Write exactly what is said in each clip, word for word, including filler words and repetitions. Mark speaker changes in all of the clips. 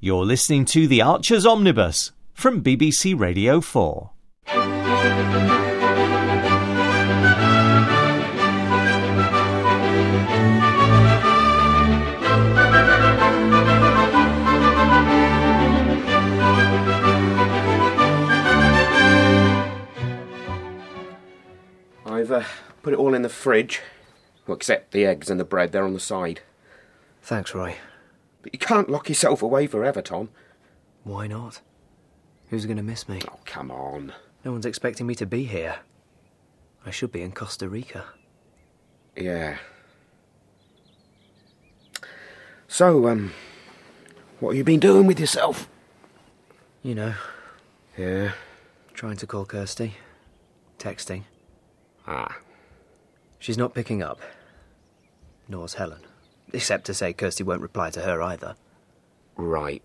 Speaker 1: You're listening to The Archers Omnibus from B B C Radio four.
Speaker 2: I've uh, put it all in the fridge. Well, except the eggs and the bread, they're on the side.
Speaker 3: Thanks, Roy.
Speaker 2: But you can't lock yourself away forever, Tom.
Speaker 3: Why not? Who's going to miss me?
Speaker 2: Oh, come on.
Speaker 3: No one's expecting me to be here. I should be in Costa Rica.
Speaker 2: Yeah. So, um, what have you been doing with yourself?
Speaker 3: You know.
Speaker 2: Yeah.
Speaker 3: Trying to call Kirsty. Texting.
Speaker 2: Ah.
Speaker 3: She's not picking up. Nor's Helen. Except to say Kirsty won't reply to her either.
Speaker 2: Right.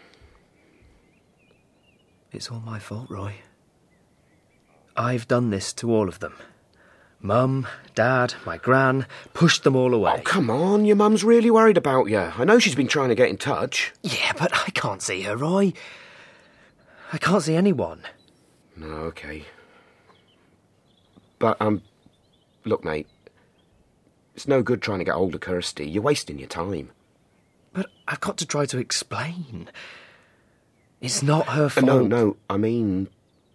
Speaker 3: It's all my fault, Roy. I've done this to all of them. Mum, Dad, my gran, pushed them all away.
Speaker 2: Oh, come on, your mum's really worried about you. I know she's been trying to get in touch.
Speaker 3: Yeah, but I can't see her, Roy. I can't see anyone.
Speaker 2: No, OK. But, um, look, mate, it's no good trying to get hold of Kirsty. You're wasting your time.
Speaker 3: But I've got to try to explain. It's not her fault.
Speaker 2: No, no, I mean,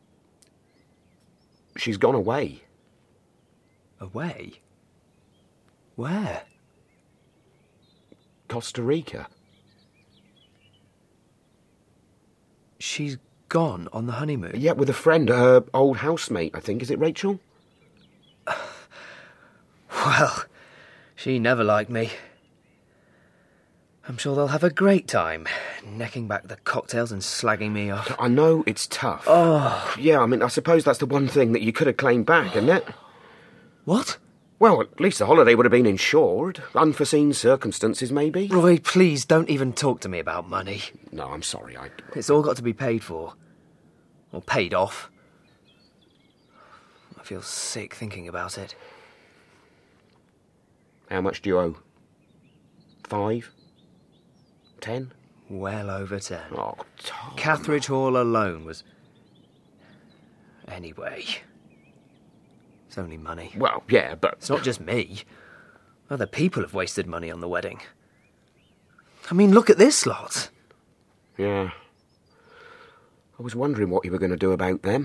Speaker 2: she's gone away.
Speaker 3: Away? Where?
Speaker 2: Costa Rica.
Speaker 3: She's gone on the honeymoon?
Speaker 2: Yeah, with a friend, her old housemate, I think. Is it Rachel?
Speaker 3: Well, she never liked me. I'm sure they'll have a great time, necking back the cocktails and slagging me off.
Speaker 2: I know it's tough.
Speaker 3: Oh.
Speaker 2: Yeah, I mean, I suppose that's the one thing that you could have claimed back, isn't it?
Speaker 3: What?
Speaker 2: Well, at least the holiday would have been insured. Unforeseen circumstances, maybe.
Speaker 3: Roy, please don't even talk to me about money.
Speaker 2: No, I'm sorry, I...
Speaker 3: It's all got to be paid for. Or paid off. I feel sick thinking about it.
Speaker 2: How much do you owe? Five? Ten?
Speaker 3: Well over ten.
Speaker 2: Oh, Tom.
Speaker 3: Cathridge Hall alone was... Anyway. It's only money.
Speaker 2: Well, yeah, but...
Speaker 3: It's not just me. Other people have wasted money on the wedding. I mean, look at this lot.
Speaker 2: Yeah. I was wondering what you were going to do about them.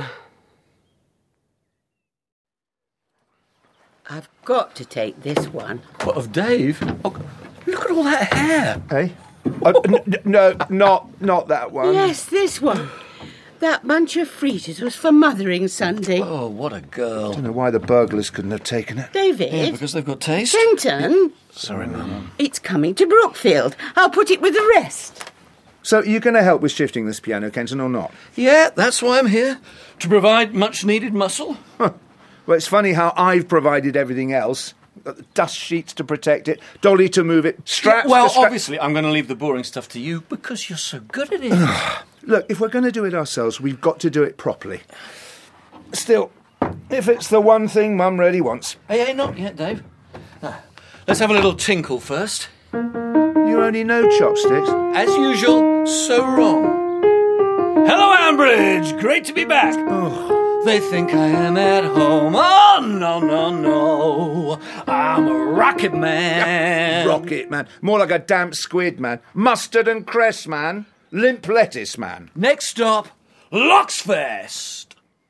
Speaker 4: I've got to take this one.
Speaker 5: What, of Dave? Oh, look at all that hair.
Speaker 6: Hey? Oh, n- no, not not that one.
Speaker 4: Yes, this one. That bunch of fritters was for Mothering Sunday.
Speaker 5: Oh, what a girl.
Speaker 6: I don't know why the burglars couldn't have taken it.
Speaker 4: David?
Speaker 5: Yeah, because they've got taste.
Speaker 4: Kenton?
Speaker 5: Sorry, Mum.
Speaker 4: It's coming to Brookfield. I'll put it with the rest.
Speaker 6: So, are you going to help with shifting this piano, Kenton, or not?
Speaker 5: Yeah, that's why I'm here. To provide much-needed muscle.
Speaker 6: Huh. Well, it's funny how I've provided everything else. Dust sheets to protect it, dolly to move it, straps
Speaker 5: Yeah, well,
Speaker 6: to stra-
Speaker 5: obviously, I'm going to leave the boring stuff to you because you're so good at it.
Speaker 6: Look, if we're going to do it ourselves, we've got to do it properly. Still, if it's the one thing Mum really wants.
Speaker 5: Hey, hey, not yet, Dave. Ah, let's have a little tinkle first.
Speaker 6: You only know chopsticks.
Speaker 5: As usual, so wrong. Hello, Ambridge! Great to be back.
Speaker 6: Oh.
Speaker 5: They think I am at home. Oh, no, no, no. I'm a rocket man.
Speaker 6: Rocket man. More like a damp squid man. Mustard and cress man. Limp lettuce man.
Speaker 5: Next stop, Locksfest.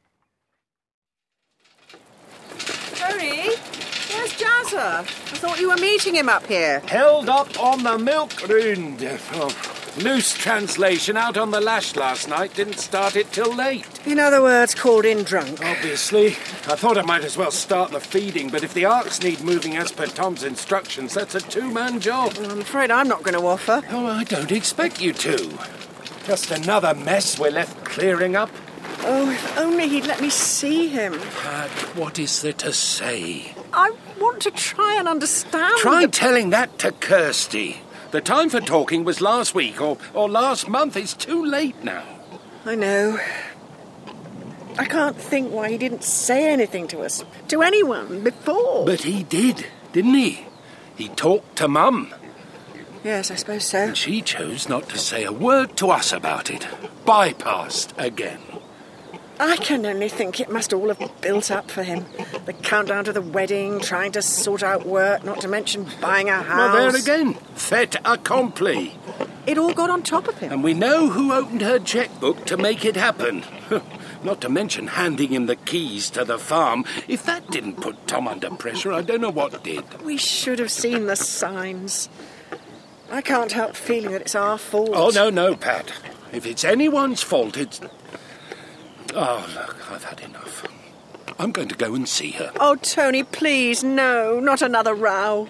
Speaker 7: Terry, where's Jazza? I thought you were meeting him up here.
Speaker 8: Held up on the milk round. Oh, loose translation, out on the lash last night, didn't start it till late.
Speaker 7: In other words, called in drunk.
Speaker 8: Obviously. I thought I might as well start the feeding, but if the arcs need moving as per Tom's instructions, that's a two-man job.
Speaker 7: Well, I'm afraid I'm not going to offer.
Speaker 8: Oh, I don't expect you to. Just another mess we're left clearing up.
Speaker 7: Oh, if only he'd let me see him.
Speaker 8: But what is there to say?
Speaker 7: I want to try and understand.
Speaker 8: Try
Speaker 7: the...
Speaker 8: telling that to Kirsty. The time for talking was last week or, or last month. It's too late now.
Speaker 7: I know. I can't think why he didn't say anything to us, to anyone, before.
Speaker 8: But he did, didn't he? He talked to Mum.
Speaker 7: Yes, I suppose so.
Speaker 8: And she chose not to say a word to us about it. Bypassed again.
Speaker 7: I can only think it must all have built up for him. The countdown to the wedding, trying to sort out work, not to mention buying a house.
Speaker 8: Well, there again. Fait accompli.
Speaker 7: It all got on top of him.
Speaker 8: And we know who opened her checkbook to make it happen. Not to mention handing him the keys to the farm. If that didn't put Tom under pressure, I don't know what did.
Speaker 7: We should have seen the signs. I can't help feeling that it's our fault.
Speaker 8: Oh, no, no, Pat. If it's anyone's fault, it's... Oh, look, I've had enough. I'm going to go and see her.
Speaker 7: Oh, Tony, please, no, not another row.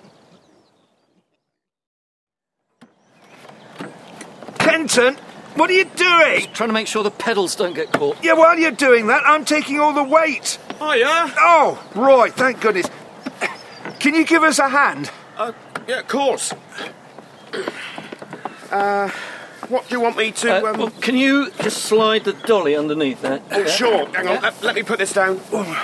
Speaker 6: Kenton, what are you doing?
Speaker 5: Trying to make sure the pedals don't get caught.
Speaker 6: Yeah, while you're doing that, I'm taking all the weight.
Speaker 8: Oh, yeah?
Speaker 6: Oh, right, thank goodness. Can you give us a hand?
Speaker 2: Uh, yeah, of course. Uh... What do you want me to...
Speaker 5: Uh,
Speaker 2: Um...
Speaker 5: well, can you just slide the dolly underneath that?
Speaker 2: Oh, sure. Hang on.
Speaker 5: Yeah.
Speaker 2: Let, let me put this down.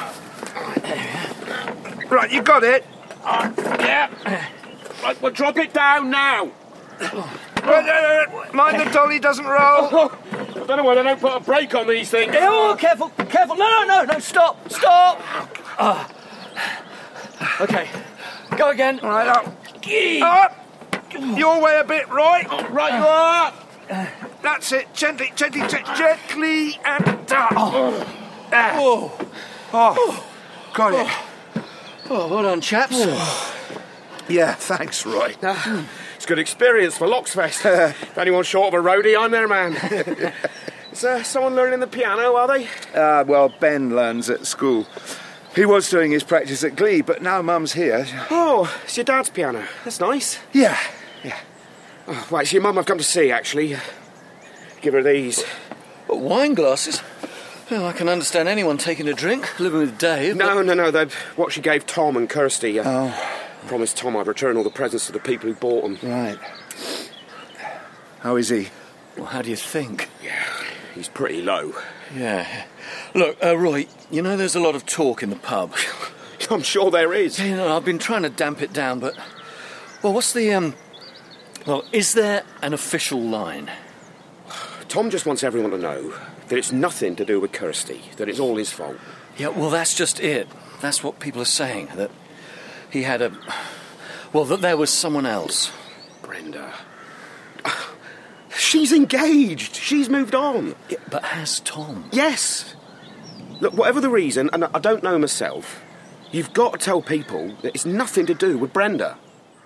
Speaker 6: Right, you got it.
Speaker 2: Uh, yeah. Right, well, drop it down now.
Speaker 6: Right, uh, mind the dolly doesn't roll.
Speaker 2: Oh, I don't know why they don't put a brake on these things.
Speaker 5: Oh, careful, careful. No, no, no, no, stop, stop. Ah. OK, go again.
Speaker 6: All right, up. Up. Your way a bit, right?
Speaker 2: Right, you are.
Speaker 6: That's it. Gently, gently, gently, gently and up.
Speaker 5: Oh.
Speaker 6: Ah.
Speaker 5: Oh.
Speaker 6: Oh. Got it.
Speaker 5: Oh, well done, chaps.
Speaker 6: Yeah, thanks, Roy.
Speaker 2: Uh, it's good experience for Locksfest. If anyone's short of a roadie, I'm their man. Is uh, someone learning the piano, are they?
Speaker 6: Uh, well, Ben learns at school. He was doing his practice at Glee, but now Mum's here.
Speaker 2: Oh, it's your dad's piano. That's nice.
Speaker 6: Yeah, yeah.
Speaker 2: Oh, right, it's your mum I've come to see, actually. Give her these.
Speaker 5: But wine glasses? Well, I can understand anyone taking a drink, living with Dave.
Speaker 2: No, no, no, they're what she gave Tom and Kirsty. Uh,
Speaker 6: Oh.
Speaker 2: Promised Tom I'd return all the presents to the people who bought them.
Speaker 6: Right. How is he?
Speaker 5: Well, how do you think?
Speaker 2: Yeah, he's pretty low.
Speaker 5: Yeah. Look, uh, Roy, you know there's a lot of talk in the pub.
Speaker 2: I'm sure there is.
Speaker 5: Yeah, you know, I've been trying to damp it down, but... Well, what's the, um... Well, is there an official line?
Speaker 2: Tom just wants everyone to know that it's nothing to do with Kirsty, that it's all his fault.
Speaker 5: Yeah, well, that's just it. That's what people are saying, that he had a... Well, that there was someone else.
Speaker 2: Brenda. She's engaged. She's moved on.
Speaker 5: Yeah, but has Tom?
Speaker 2: Yes. Look, whatever the reason, and I don't know myself, you've got to tell people that it's nothing to do with Brenda.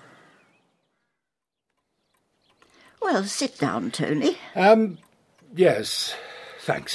Speaker 4: Well, sit down, Tony.
Speaker 8: Um, yes, thanks.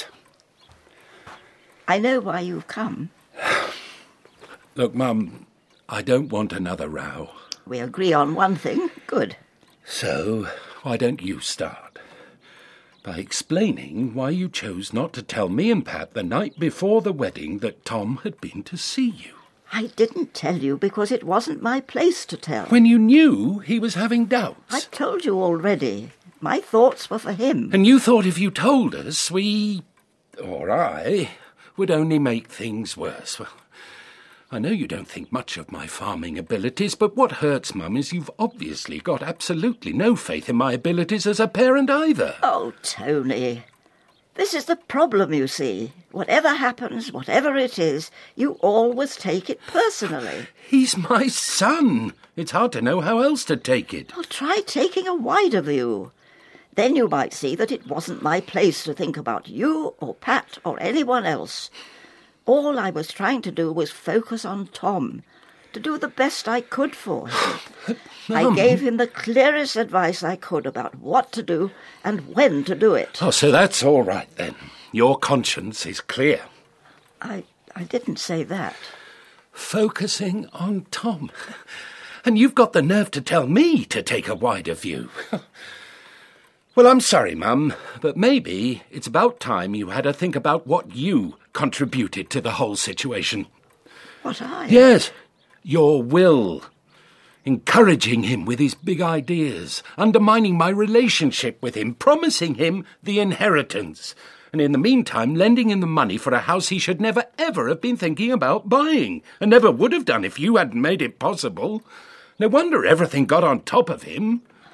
Speaker 4: I know why you've come.
Speaker 8: Look, Mum, I don't want another row.
Speaker 4: We agree on one thing. Good.
Speaker 8: So, why don't you start? By explaining why you chose not to tell me and Pat the night before the wedding that Tom had been to see you.
Speaker 4: I didn't tell you because it wasn't my place to tell.
Speaker 8: When you knew he was having doubts.
Speaker 4: I told you already. My thoughts were for him.
Speaker 8: And you thought if you told us, we, or I, would only make things worse. Well, I know you don't think much of my farming abilities, but what hurts, Mum, is you've obviously got absolutely no faith in my abilities as a parent either.
Speaker 4: Oh, Tony. This is the problem, you see. Whatever happens, whatever it is, you always take it personally.
Speaker 8: He's my son. It's hard to know how else to take it.
Speaker 4: Well, try taking a wider view. Then you might see that it wasn't my place to think about you or Pat or anyone else. All I was trying to do was focus on Tom, to do the best I could for him. I gave him the clearest advice I could about what to do and when to do it.
Speaker 8: Oh, so that's all right, then. Your conscience is clear.
Speaker 4: I, I didn't say that.
Speaker 8: Focusing on Tom. And you've got the nerve to tell me to take a wider view. Well, I'm sorry, Mum, but maybe it's about time you had a think about what you contributed to the whole situation.
Speaker 4: What I?
Speaker 8: Yes, your will. Encouraging him with his big ideas, undermining my relationship with him, promising him the inheritance, and in the meantime lending him the money for a house he should never ever have been thinking about buying, and never would have done if you hadn't made it possible. No wonder everything got on top of him.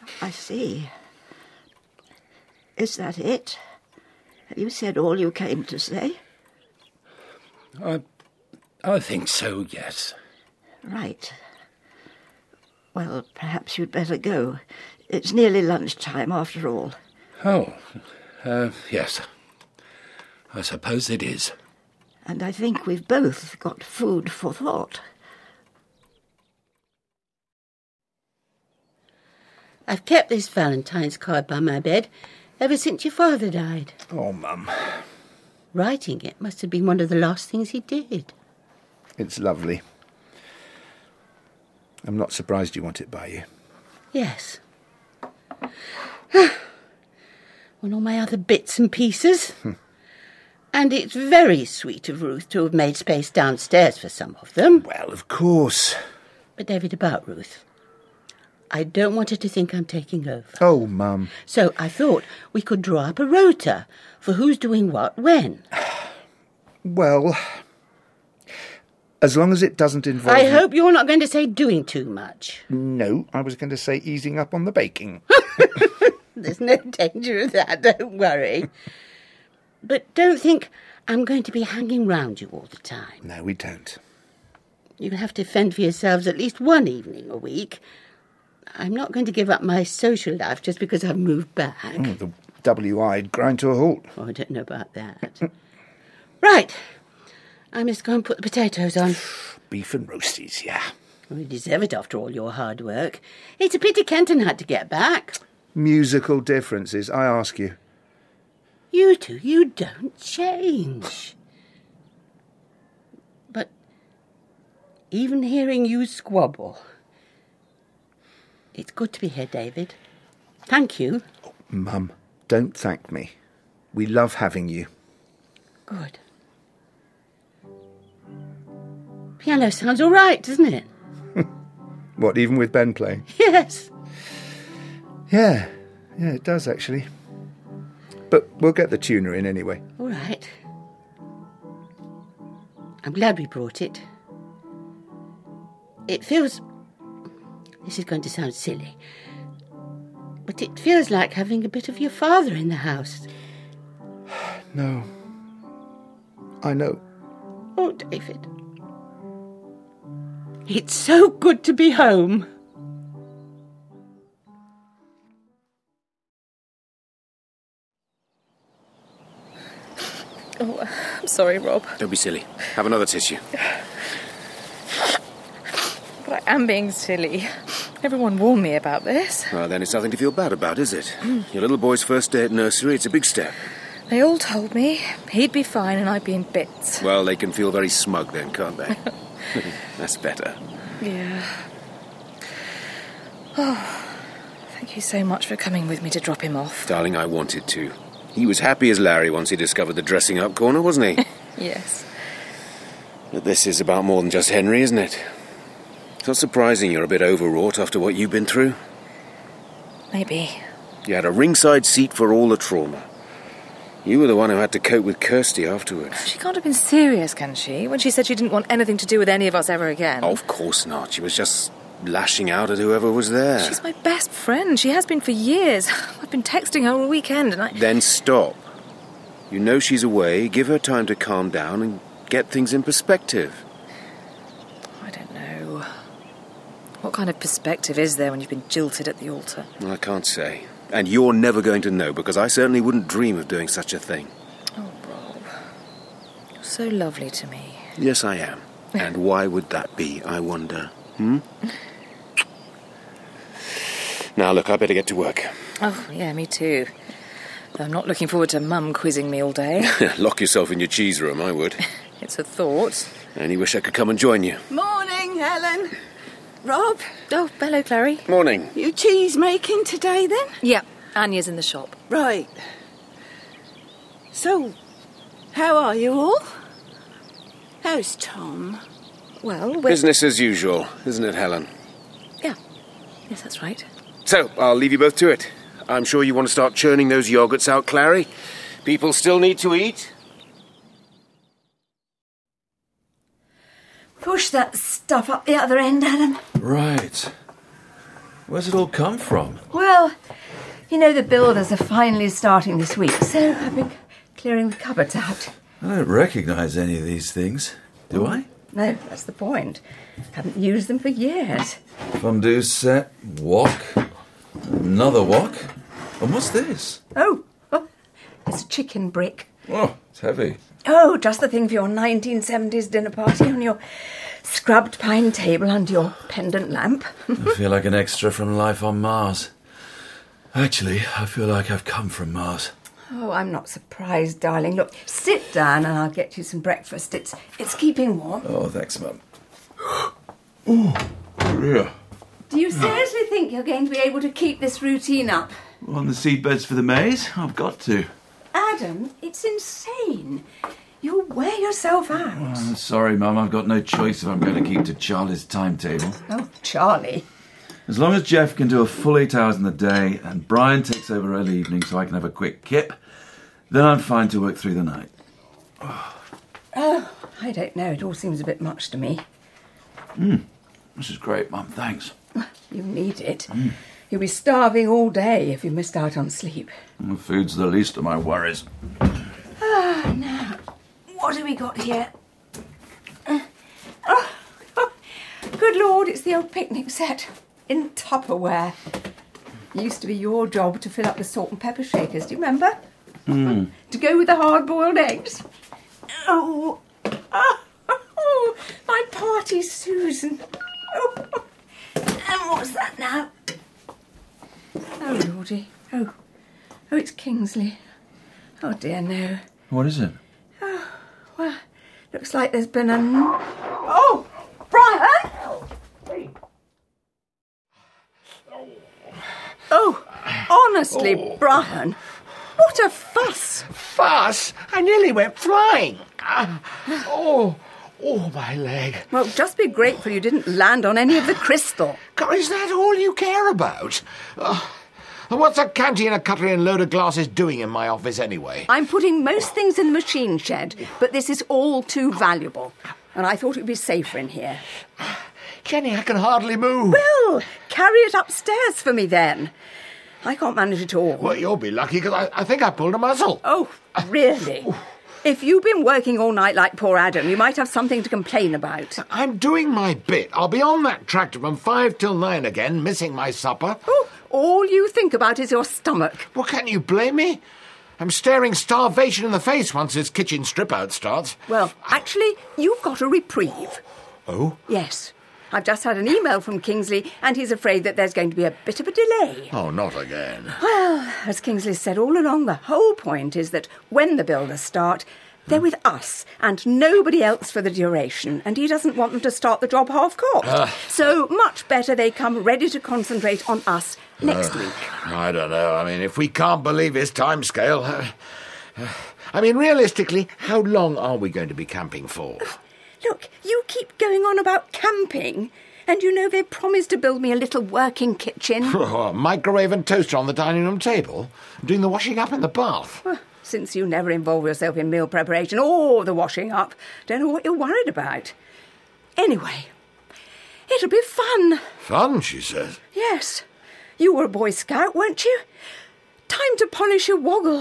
Speaker 4: I see. Is that it? Have you said all you came to say?
Speaker 8: I, I think so, yes.
Speaker 4: Right. Well, perhaps you'd better go. It's nearly lunchtime, after all.
Speaker 8: Oh, uh, yes. I suppose it is.
Speaker 4: And I think we've both got food for thought.
Speaker 9: I've kept this Valentine's card by my bed ever since your father died.
Speaker 6: Oh, Mum.
Speaker 9: Writing it must have been one of the last things he did.
Speaker 6: It's lovely. I'm not surprised you want it by you.
Speaker 9: Yes. On all my other bits and pieces. And it's very sweet of Ruth to have made space downstairs for some of them.
Speaker 6: Well, of course.
Speaker 9: But David, about Ruth, I don't want her to think I'm taking over.
Speaker 6: Oh, Mum.
Speaker 9: So I thought we could draw up a rota for who's doing what when.
Speaker 6: Well, as long as it doesn't involve...
Speaker 9: I hope you're not going to say doing too much.
Speaker 6: No, I was going to say easing up on the baking.
Speaker 9: There's no danger of that, don't worry. But don't think I'm going to be hanging round you all the time.
Speaker 6: No, we don't.
Speaker 9: You'll have to fend for yourselves at least one evening a week. I'm not going to give up my social life just because I've moved back.
Speaker 6: Oh, the W I'd grind to a halt.
Speaker 9: Oh, I don't know about that. Right. I must go and put the potatoes on.
Speaker 6: Beef and roasties, yeah.
Speaker 9: Well, you deserve it after all your hard work. It's a pity Kenton had to get back.
Speaker 6: Musical differences, I ask you.
Speaker 9: You two, you don't change. But even hearing you squabble... It's good to be here, David. Thank you.
Speaker 6: Oh, Mum, don't thank me. We love having you.
Speaker 9: Good. Piano sounds all right, doesn't it?
Speaker 6: What, even with Ben playing?
Speaker 9: Yes.
Speaker 6: Yeah, yeah, it does, actually. But we'll get the tuner in anyway.
Speaker 9: All right. I'm glad we brought it. It feels... This is going to sound silly, but it feels like having a bit of your father in the house.
Speaker 6: No. I know.
Speaker 9: Oh, David. It's so good to be home.
Speaker 10: Oh, I'm sorry, Rob.
Speaker 2: Don't be silly. Have another tissue.
Speaker 10: But I am being silly. Everyone warned me about this.
Speaker 2: Well, then it's nothing to feel bad about, is it? Mm. Your little boy's first day at nursery, it's a big step.
Speaker 10: They all told me he'd be fine and I'd be in bits.
Speaker 2: Well, they can feel very smug then, can't they? That's better.
Speaker 10: Yeah. Oh, thank you so much for coming with me to drop him off.
Speaker 2: Darling, I wanted to. He was happy as Larry once he discovered the dressing-up corner, wasn't he?
Speaker 10: Yes.
Speaker 2: But this is about more than just Henry, isn't it? It's not surprising you're a bit overwrought after what you've been through.
Speaker 10: Maybe.
Speaker 2: You had a ringside seat for all the trauma. You were the one who had to cope with Kirsty afterwards.
Speaker 10: She can't have been serious, can she? When she said she didn't want anything to do with any of us ever again.
Speaker 2: Oh, of course not. She was just lashing out at whoever was there.
Speaker 10: She's my best friend. She has been for years. I've been texting her all weekend and I...
Speaker 2: Then stop. You know she's away. Give her time to calm down and get things in perspective.
Speaker 10: I don't know. What kind of perspective is there when you've been jilted at the altar?
Speaker 2: Well, I can't say. And you're never going to know, because I certainly wouldn't dream of doing such a thing.
Speaker 10: Oh, Rob. You're so lovely to me.
Speaker 2: Yes, I am. And why would that be, I wonder? Hmm? Now, look, I better get to work.
Speaker 10: Oh, yeah, me too. I'm not looking forward to Mum quizzing me all day.
Speaker 2: Lock yourself in your cheese room, I would.
Speaker 10: It's a thought.
Speaker 2: I only wish I could come and join you.
Speaker 7: Morning, Helen. Rob?
Speaker 10: Oh, hello, Clary.
Speaker 2: Morning.
Speaker 7: You cheese making today, then?
Speaker 10: Yeah, Anya's in the shop.
Speaker 7: Right. So, how are you all? How's Tom?
Speaker 10: Well, we're...
Speaker 2: Business as usual, isn't it, Helen?
Speaker 10: Yeah. Yes, that's right.
Speaker 2: So, I'll leave you both to it. I'm sure you want to start churning those yogurts out, Clary. People still need to eat.
Speaker 11: Push that stuff up the other end, Adam.
Speaker 5: Right.
Speaker 11: Where's it all come from?
Speaker 9: Well, you know the builders are finally starting this week, so I've been clearing the cupboards out.
Speaker 11: I don't recognise any of these things, do I?
Speaker 9: No, that's the point. Haven't used them for years.
Speaker 11: Fondue set, wok, another wok. And what's this?
Speaker 9: Oh, oh, it's a chicken brick.
Speaker 11: Oh, it's heavy.
Speaker 9: Oh, just the thing for your nineteen seventies dinner party on your scrubbed pine table under your pendant lamp.
Speaker 11: I feel like an extra from Life on Mars. Actually, I feel like I've come from Mars.
Speaker 9: Oh, I'm not surprised, darling. Look, sit down and I'll get you some breakfast. It's it's keeping warm.
Speaker 11: Oh, thanks, Mum. Oh, yeah.
Speaker 9: Do you seriously think you're going to be able to keep this routine up?
Speaker 11: On the seedbeds for the maize? I've got to.
Speaker 9: Adam, it's insane. You'll wear yourself out.
Speaker 11: Oh, I'm sorry, Mum. I've got no choice if I'm going to keep to Charlie's timetable.
Speaker 9: Oh, Charlie.
Speaker 11: As long as Jeff can do a full eight hours in the day and Brian takes over early evening so I can have a quick kip, then I'm fine to work through the night.
Speaker 9: Oh, I don't know. It all seems a bit much to me.
Speaker 11: Mm. This is great, Mum. Thanks.
Speaker 9: You need it. Mm. You'll be starving all day if you missed out on sleep.
Speaker 11: The food's the least of my worries.
Speaker 9: Ah, now, what have we got here? Uh, oh, oh, good Lord, it's the old picnic set. In Tupperware. Used to be your job to fill up the salt and pepper shakers, do you remember?
Speaker 11: Mm.
Speaker 9: To go with the hard-boiled eggs. Oh, oh, oh my party, Susan. Oh, and what's that now? Oh, Lordy. Oh, oh, it's Kingsley. Oh, dear, no.
Speaker 11: What is it?
Speaker 9: Oh, well, looks like there's been a... Oh, Brian! Oh, honestly, oh. Brian, what a fuss.
Speaker 6: Fuss? I nearly went flying. Uh, oh, oh, my leg.
Speaker 9: Well, just be grateful you didn't land on any of the crystal.
Speaker 6: God, is that all you care about? Uh, what's a canteen, a cutlery and a load of glasses doing in my office anyway?
Speaker 9: I'm putting most things in the machine shed, but this is all too valuable. And I thought it would be safer in here.
Speaker 6: Jenny, I can hardly move.
Speaker 9: Well, carry it upstairs for me then. I can't manage it all.
Speaker 6: Well, you'll be lucky because I, I think I pulled a muscle.
Speaker 9: Oh, really? If you've been working all night like poor Adam, you might have something to complain about.
Speaker 6: I'm doing my bit. I'll be on that tractor from five till nine again, missing my supper.
Speaker 9: Oh, all you think about is your stomach.
Speaker 6: Well, can't you blame me? I'm staring starvation in the face once this kitchen strip-out starts.
Speaker 9: Well, actually, you've got a reprieve.
Speaker 6: Oh?
Speaker 9: Yes. I've just had an email from Kingsley, and he's afraid that there's going to be a bit of a delay.
Speaker 6: Oh, not again.
Speaker 9: Well, as Kingsley said all along, the whole point is that when the builders start, they're with us and nobody else for the duration, and he doesn't want them to start the job half-cocked. Uh, so much better they come ready to concentrate on us next uh, week.
Speaker 6: I don't know. I mean, if we can't believe his timescale... Uh, uh, I mean, realistically, how long are we going to be camping for?
Speaker 9: Look, you keep going on about camping, and you know they've promised to build me a little working kitchen.
Speaker 6: Oh, a microwave and toaster on the dining room table? Doing the washing up in the bath?
Speaker 9: Well, since you never involve yourself in meal preparation or the washing up, don't know what you're worried about. Anyway, it'll be fun.
Speaker 6: Fun, she says?
Speaker 9: Yes. You were a Boy Scout, weren't you? Time to polish your woggle.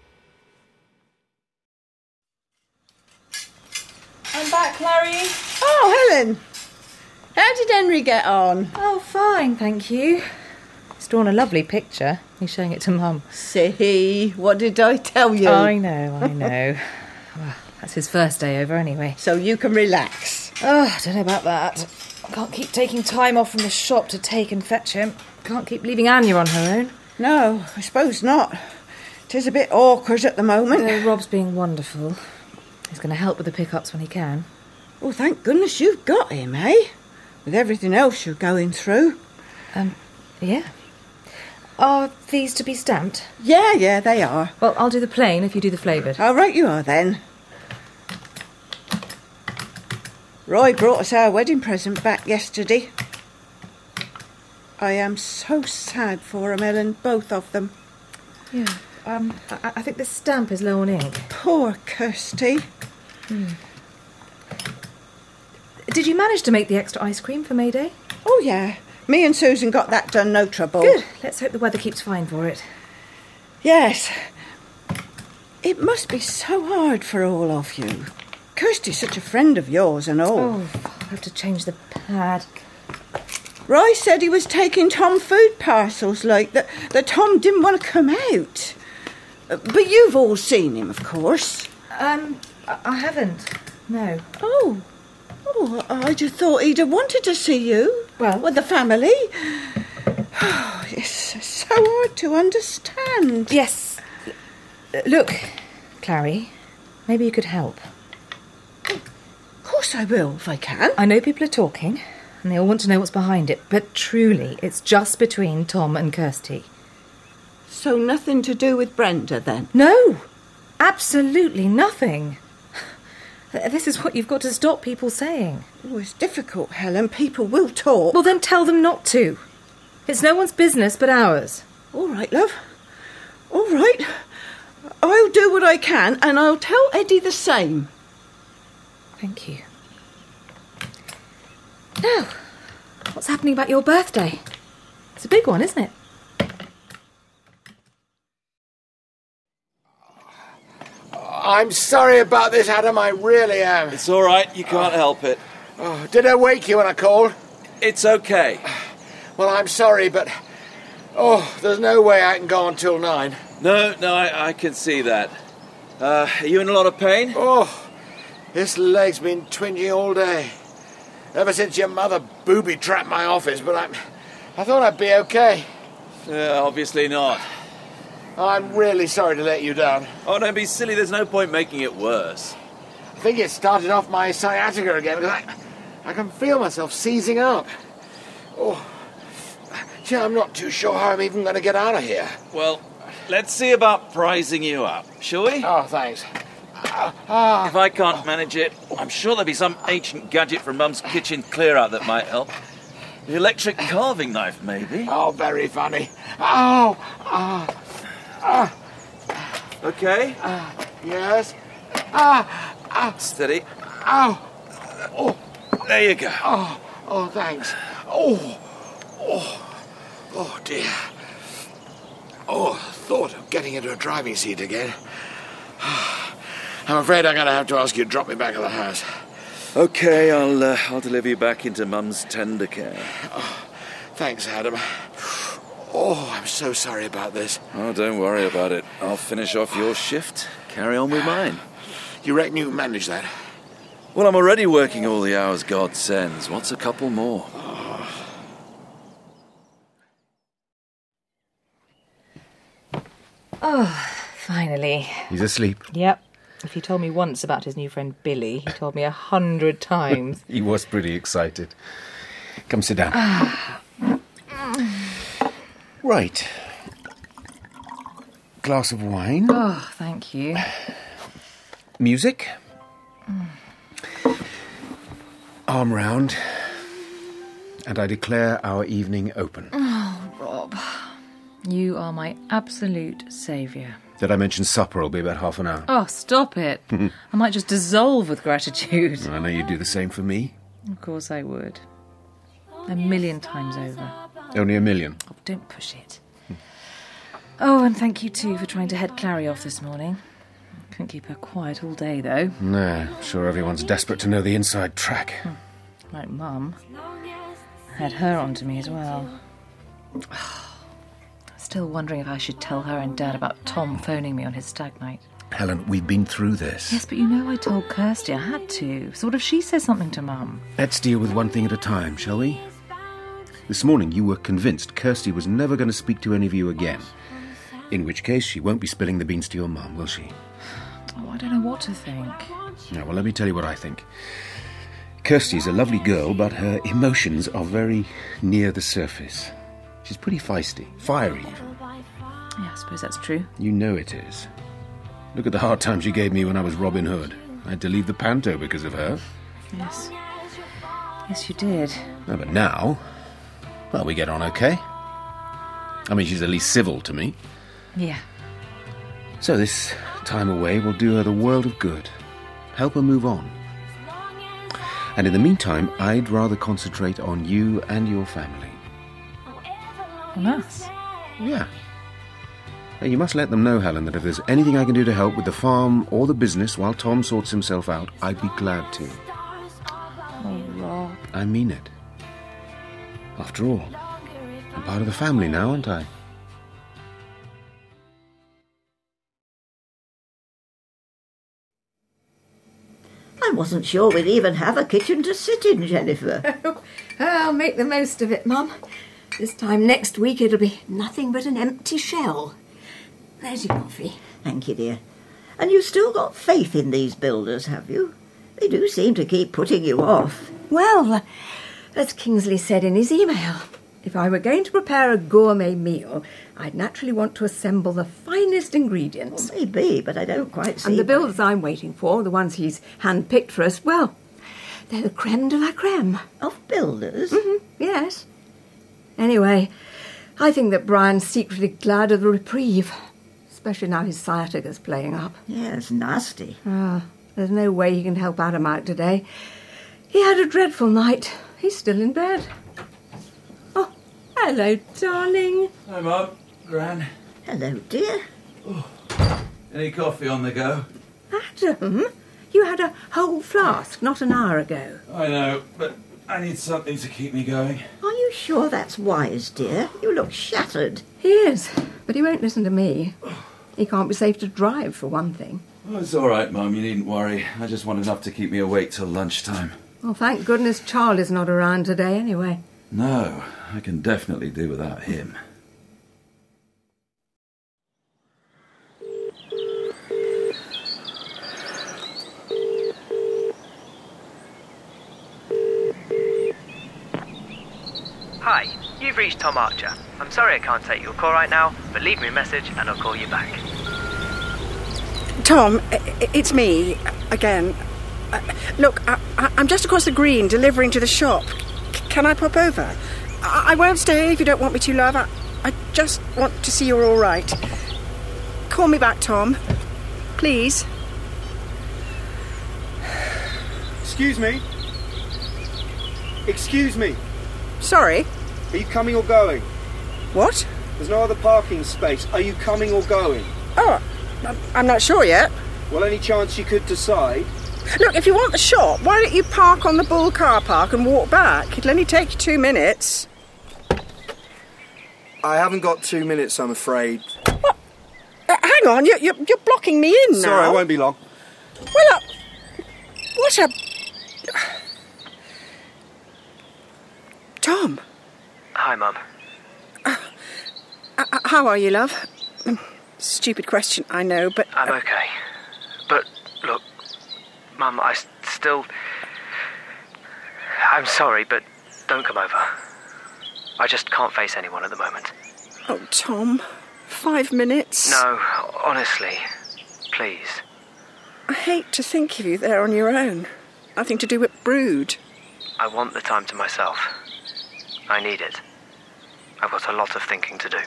Speaker 10: I'm back, Clary.
Speaker 12: Oh, Helen. How did Henry get on?
Speaker 10: Oh, fine, thank you. He's drawn a lovely picture. He's showing it to Mum.
Speaker 12: See, what did I tell you?
Speaker 10: I know, I know. Well, that's his first day over anyway.
Speaker 12: So you can relax.
Speaker 10: Oh, I don't know about that. I can't keep taking time off from the shop to take and fetch him. Can't keep leaving Anya on her own.
Speaker 12: No, I suppose not. 'Tis a bit awkward at the moment.
Speaker 10: No, Rob's being wonderful. He's going to help with the pickups when he can.
Speaker 12: Oh, thank goodness you've got him, eh? With everything else you're going through.
Speaker 10: Um, yeah. Are these to be stamped?
Speaker 12: Yeah, yeah, they are.
Speaker 10: Well, I'll do the plain if you do the flavoured.
Speaker 12: All right, you are then. Roy brought us our wedding present back yesterday. I am so sad for 'em, Ellen, both of them.
Speaker 10: Yeah. Um, I, I think the stamp is low on ink.
Speaker 12: Poor Kirsty.
Speaker 10: Hmm. Did you manage to make the extra ice cream for May Day?
Speaker 12: Oh, yeah. Me and Susan got that done, no trouble.
Speaker 10: Good. Let's hope the weather keeps fine for it.
Speaker 12: Yes. It must be so hard for all of you. Kirsty's such a friend of yours and all.
Speaker 10: Oh, I'll have to change the pad.
Speaker 12: Roy said he was taking Tom food parcels, like, that, that Tom didn't want to come out. But you've all seen him, of course.
Speaker 10: Um, I, I haven't. No.
Speaker 12: Oh. Oh, I just thought he'd have wanted to see you. Well, with the family. Oh, it's so hard to understand.
Speaker 10: Yes. Look, Clary, maybe you could help.
Speaker 12: Of course I will, if I can.
Speaker 10: I know people are talking, and they all want to know what's behind it, but truly, it's just between Tom and Kirsty.
Speaker 12: So nothing to do with Brenda, then?
Speaker 10: No, absolutely nothing. This is what you've got to stop people saying.
Speaker 12: Oh, it's difficult, Helen. People will talk.
Speaker 10: Well, then tell them not to. It's no one's business but ours.
Speaker 12: All right, love. All right. I'll do what I can, and I'll tell Eddie the same.
Speaker 10: Thank you. Now, what's happening about your birthday? It's a big one, isn't it?
Speaker 2: I'm sorry about this, Adam, I really am.
Speaker 13: It's all right, you can't oh. help it.
Speaker 2: Oh, did I wake you when I called?
Speaker 13: It's okay.
Speaker 2: Well, I'm sorry, but... Oh, there's no way I can go until nine.
Speaker 13: No, no, I, I can see that. Uh, are you in a lot of pain?
Speaker 2: Oh, this leg's been twinging all day. Ever since your mother booby-trapped my office, but I, I thought I'd be okay.
Speaker 13: Uh, obviously not.
Speaker 2: I'm really sorry to let you down.
Speaker 13: Oh, don't be silly. There's no point making it worse.
Speaker 2: I think it started off my sciatica again, because I, I can feel myself seizing up. Oh, gee, I'm not too sure how I'm even going to get out of here.
Speaker 13: Well, let's see about prising you up, shall we?
Speaker 2: Oh, thanks.
Speaker 13: Uh, uh, if I can't manage it, I'm sure there'll be some ancient gadget from Mum's kitchen clear-out that might help. The electric carving knife, maybe.
Speaker 2: Oh, very funny. Oh, oh. Ah.
Speaker 13: Okay?
Speaker 2: Uh, yes. Ah. Ah.
Speaker 13: Steady.
Speaker 2: Ow. Oh.
Speaker 13: There you go.
Speaker 2: Oh. Oh, thanks. Oh. Oh. Oh, dear. Oh, thought of getting into a driving seat again. I'm afraid I'm going to have to ask you to drop me back at the house.
Speaker 13: Okay, I'll uh, I'll deliver you back into Mum's tender care.
Speaker 2: Oh, thanks, Adam. Oh, I'm so sorry about this.
Speaker 13: Oh, don't worry about it. I'll finish off your shift, carry on with mine.
Speaker 2: You reckon you can manage that?
Speaker 13: Well, I'm already working all the hours God sends. What's a couple more?
Speaker 2: Oh.
Speaker 10: Oh, finally.
Speaker 6: He's asleep.
Speaker 10: Yep. If he told me once about his new friend Billy, he told me a hundred times.
Speaker 6: He was pretty excited. Come sit down. Right. Glass of wine.
Speaker 10: Oh, thank you.
Speaker 6: Music. Mm. Arm round. And I declare our evening open.
Speaker 10: Oh, Rob. You are my absolute saviour.
Speaker 6: Did I mention supper will be about half an hour?
Speaker 10: Oh, stop it. I might just dissolve with gratitude.
Speaker 6: I know you'd do the same for me.
Speaker 10: Of course I would. A million times over.
Speaker 6: Only a million?
Speaker 10: Oh, don't push it. Oh, and thank you too for trying to head Clary off this morning. Couldn't keep her quiet all day, though.
Speaker 6: No, I'm sure everyone's desperate to know the inside track.
Speaker 10: Hmm. Like Mum. Had her onto me as well. Still wondering if I should tell her and Dad about Tom phoning me on his stag night.
Speaker 6: Helen, we've been through this.
Speaker 10: Yes, but you know I told Kirsty I had to. So what if she says something to Mum?
Speaker 6: Let's deal with one thing at a time, shall we? This morning you were convinced Kirsty was never going to speak to any of you again. In which case she won't be spilling the beans to your mum, will she?
Speaker 10: Oh, I don't know what to think.
Speaker 6: No, well, let me tell you what I think. Kirsty's a lovely girl, but her emotions are very near the surface. She's pretty feisty, fiery even.
Speaker 10: Yeah, I suppose that's true.
Speaker 6: You know it is. Look at the hard time she gave me when I was Robin Hood. I had to leave the panto because of her.
Speaker 10: Yes. Yes, you did.
Speaker 6: No, but now, well, we get on okay. I mean, she's at least civil to me.
Speaker 10: Yeah.
Speaker 6: So this time away will do her the world of good. Help her move on. And in the meantime, I'd rather concentrate on you and your family.
Speaker 10: On us?
Speaker 6: Yeah. Now, you must let them know, Helen, that if there's anything I can do to help with the farm or the business while Tom sorts himself out, I'd be glad to.
Speaker 10: Oh, Rob.
Speaker 6: I mean it. After all, I'm part of the family now, aren't I?
Speaker 4: I wasn't sure we'd even have a kitchen to sit in, Jennifer.
Speaker 9: I'll make the most of it, Mum. This time next week it'll be nothing but an empty shell. There's your coffee.
Speaker 4: Thank you, dear. And you've still got faith in these builders, have you? They do seem to keep putting you off.
Speaker 9: Well, as Kingsley said in his email, if I were going to prepare a gourmet meal, I'd naturally want to assemble the finest ingredients.
Speaker 4: Well, maybe, but I don't quite see...
Speaker 9: And the
Speaker 4: why.
Speaker 9: builders I'm waiting for, the ones he's hand-picked for us, well, they're the creme de la creme.
Speaker 4: Of builders?
Speaker 9: Mm-hmm, yes. Anyway, I think that Brian's secretly glad of the reprieve, especially now his sciatica's playing up.
Speaker 4: Yeah, it's nasty.
Speaker 9: Ah, there's no way he can help Adam out today. He had a dreadful night. He's still in bed. Oh, hello, darling.
Speaker 11: Hi, Mum. Gran.
Speaker 4: Hello, dear.
Speaker 11: Oh. Any coffee on the go?
Speaker 9: Adam, you had a whole flask not an hour ago.
Speaker 11: I know, but I need something to keep me going.
Speaker 4: Are you sure that's wise, dear? You look shattered.
Speaker 9: He is, but he won't listen to me. He can't be safe to drive, for one thing.
Speaker 11: Oh, it's all right, Mum. You needn't worry. I just want enough to keep me awake till lunchtime.
Speaker 9: Well, thank goodness Charlie's not around today, anyway.
Speaker 11: No, I can definitely do without him.
Speaker 3: Hi, you've reached Tom Archer. I'm sorry I can't take your call right now, but leave me a message and I'll call you back.
Speaker 7: Tom, it's me, again. Uh, look, I, I, I'm just across the green delivering to the shop. C- can I pop over? I, I won't stay if you don't want me to, love. I, I just want to see you're all right. Call me back, Tom. Please.
Speaker 14: Excuse me. Excuse me.
Speaker 7: Sorry?
Speaker 14: Are you coming or going?
Speaker 7: What?
Speaker 14: There's no other parking space. Are you coming or going?
Speaker 7: Oh, I'm not sure yet.
Speaker 14: Well, any chance you could decide?
Speaker 7: Look, if you want the shop, why don't you park on the Bull car park and walk back? It'll only take you two minutes.
Speaker 14: I haven't got two minutes, I'm afraid.
Speaker 7: What? Uh, hang on, you're, you're, you're blocking me in now.
Speaker 14: Sorry, I won't be long.
Speaker 7: Well, uh, what a... Tom.
Speaker 3: Hi, Mum.
Speaker 7: Uh, uh, how are you, love? Stupid question, I know, but...
Speaker 3: I'm okay. But, look, Mum, I s- still... I'm sorry, but don't come over. I just can't face anyone at the moment.
Speaker 7: Oh, Tom, five minutes?
Speaker 3: No, honestly, please.
Speaker 7: I hate to think of you there on your own. Nothing to do but brood.
Speaker 3: I want the time to myself. I need it. I've got a lot of thinking to do.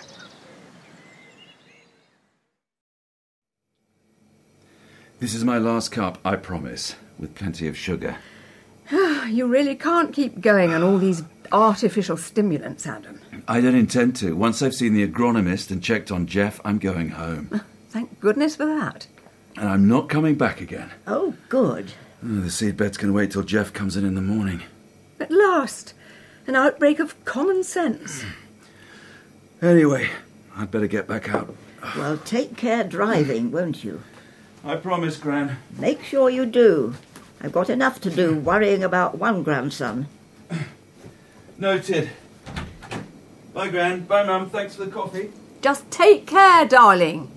Speaker 11: This is my last cup, I promise, with plenty of sugar.
Speaker 9: You really can't keep going on all these artificial stimulants, Adam.
Speaker 11: I don't intend to. Once I've seen the agronomist and checked on Jeff, I'm going home.
Speaker 9: Thank goodness for that.
Speaker 11: And I'm not coming back again.
Speaker 4: Oh, good.
Speaker 11: Oh, the seedbeds can wait till Jeff comes in in the morning.
Speaker 9: At last, an outbreak of common sense.
Speaker 11: Anyway, I'd better get back out.
Speaker 4: Well, take care driving, won't you?
Speaker 11: I promise, Gran.
Speaker 4: Make sure you do. I've got enough to do worrying about one grandson.
Speaker 11: Noted. Bye, Gran. Bye, Mum. Thanks for the coffee.
Speaker 9: Just take care, darling.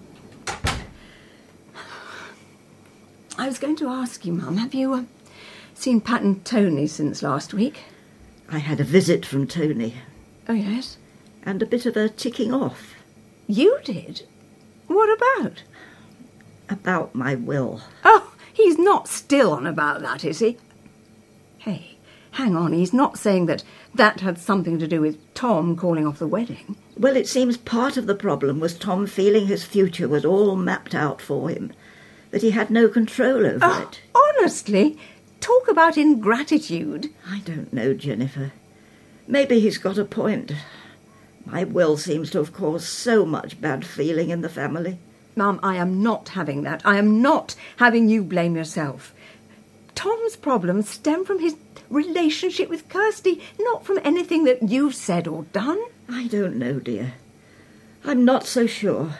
Speaker 9: I was going to ask you, Mum, have you uh, seen Pat and Tony since last week?
Speaker 4: I had a visit from Tony.
Speaker 9: Oh, yes?
Speaker 4: And a bit of a ticking off.
Speaker 9: You did? What about?
Speaker 4: About my will.
Speaker 9: Oh, he's not still on about that, is he? Hey, hang on, he's not saying that that had something to do with Tom calling off the wedding.
Speaker 4: Well, it seems part of the problem was Tom feeling his future was all mapped out for him, that he had no control over
Speaker 9: oh,
Speaker 4: it.
Speaker 9: Honestly, talk about ingratitude.
Speaker 4: I don't know, Jennifer. Maybe he's got a point. My will seems to have caused so much bad feeling in the family.
Speaker 9: Mum, I am not having that. I am not having you blame yourself. Tom's problems stem from his relationship with Kirsty, not from anything that you've said or done.
Speaker 4: I don't know, dear. I'm not so sure.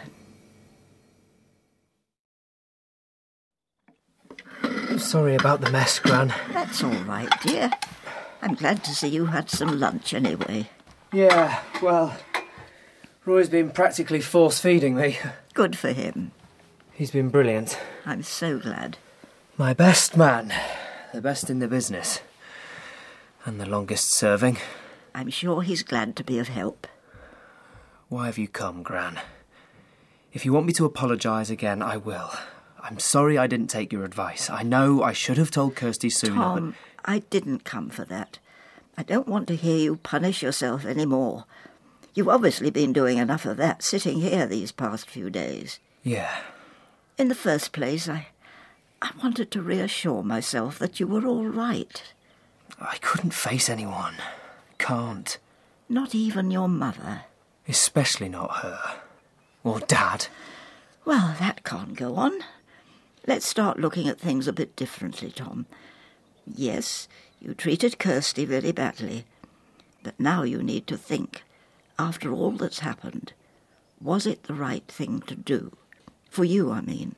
Speaker 3: Sorry about the mess, Gran.
Speaker 4: That's all right, dear. I'm glad to see you had some lunch anyway.
Speaker 3: Yeah, well, Roy's been practically force-feeding me.
Speaker 4: Good for him.
Speaker 3: He's been brilliant.
Speaker 4: I'm so glad.
Speaker 3: My best man. The best in the business. And the longest serving.
Speaker 4: I'm sure he's glad to be of help.
Speaker 3: Why have you come, Gran? If you want me to apologise again, I will. I'm sorry I didn't take your advice. I know I should have told Kirsty sooner,
Speaker 4: Tom,
Speaker 3: but...
Speaker 4: I didn't come for that. I don't want to hear you punish yourself any more. You've obviously been doing enough of that sitting here these past few days.
Speaker 3: Yeah.
Speaker 4: In the first place, I, I wanted to reassure myself that you were all right.
Speaker 3: I couldn't face anyone. Can't.
Speaker 4: Not even your mother.
Speaker 3: Especially not her. Or Dad.
Speaker 4: Well, that can't go on. Let's start looking at things a bit differently, Tom. Yes, you treated Kirsty very badly. But now you need to think, after all that's happened, was it the right thing to do? For you, I mean.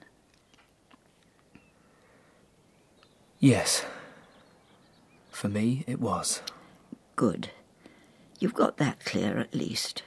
Speaker 3: Yes. For me, it was.
Speaker 4: Good. You've got that clear at least.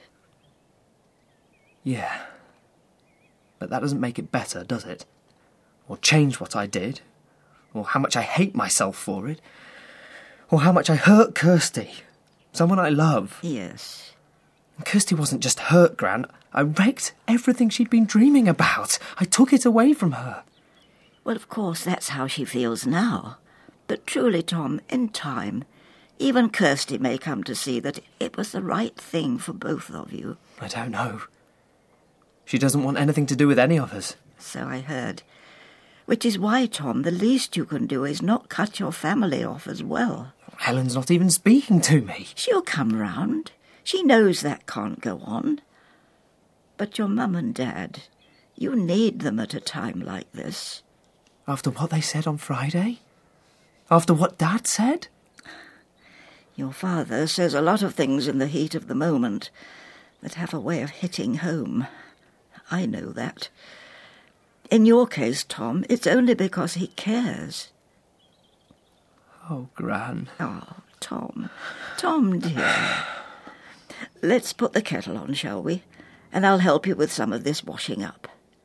Speaker 3: Yeah. But that doesn't make it better, does it? Or change what I did? Or how much I hate myself for it? Or how much I hurt Kirsty? Someone I love.
Speaker 4: Yes.
Speaker 3: And Kirsty wasn't just hurt, Gran. I wrecked everything she'd been dreaming about. I took it away from her.
Speaker 4: Well, of course, that's how she feels now. But truly, Tom, in time, even Kirsty may come to see that it was the right thing for both of you.
Speaker 3: I don't know. She doesn't want anything to do with any of us.
Speaker 4: So I heard. Which is why, Tom, the least you can do is not cut your family off as well.
Speaker 3: Helen's not even speaking to me.
Speaker 4: She'll come round. She knows that can't go on. But your mum and dad, you need them at a time like this.
Speaker 3: After what they said on Friday? After what Dad said?
Speaker 4: Your father says a lot of things in the heat of the moment that have a way of hitting home. I know that. In your case, Tom, it's only because he cares.
Speaker 3: Oh, Gran.
Speaker 4: Oh, Tom. Tom, dear. Let's put the kettle on, shall we? And I'll help you with some of this washing up.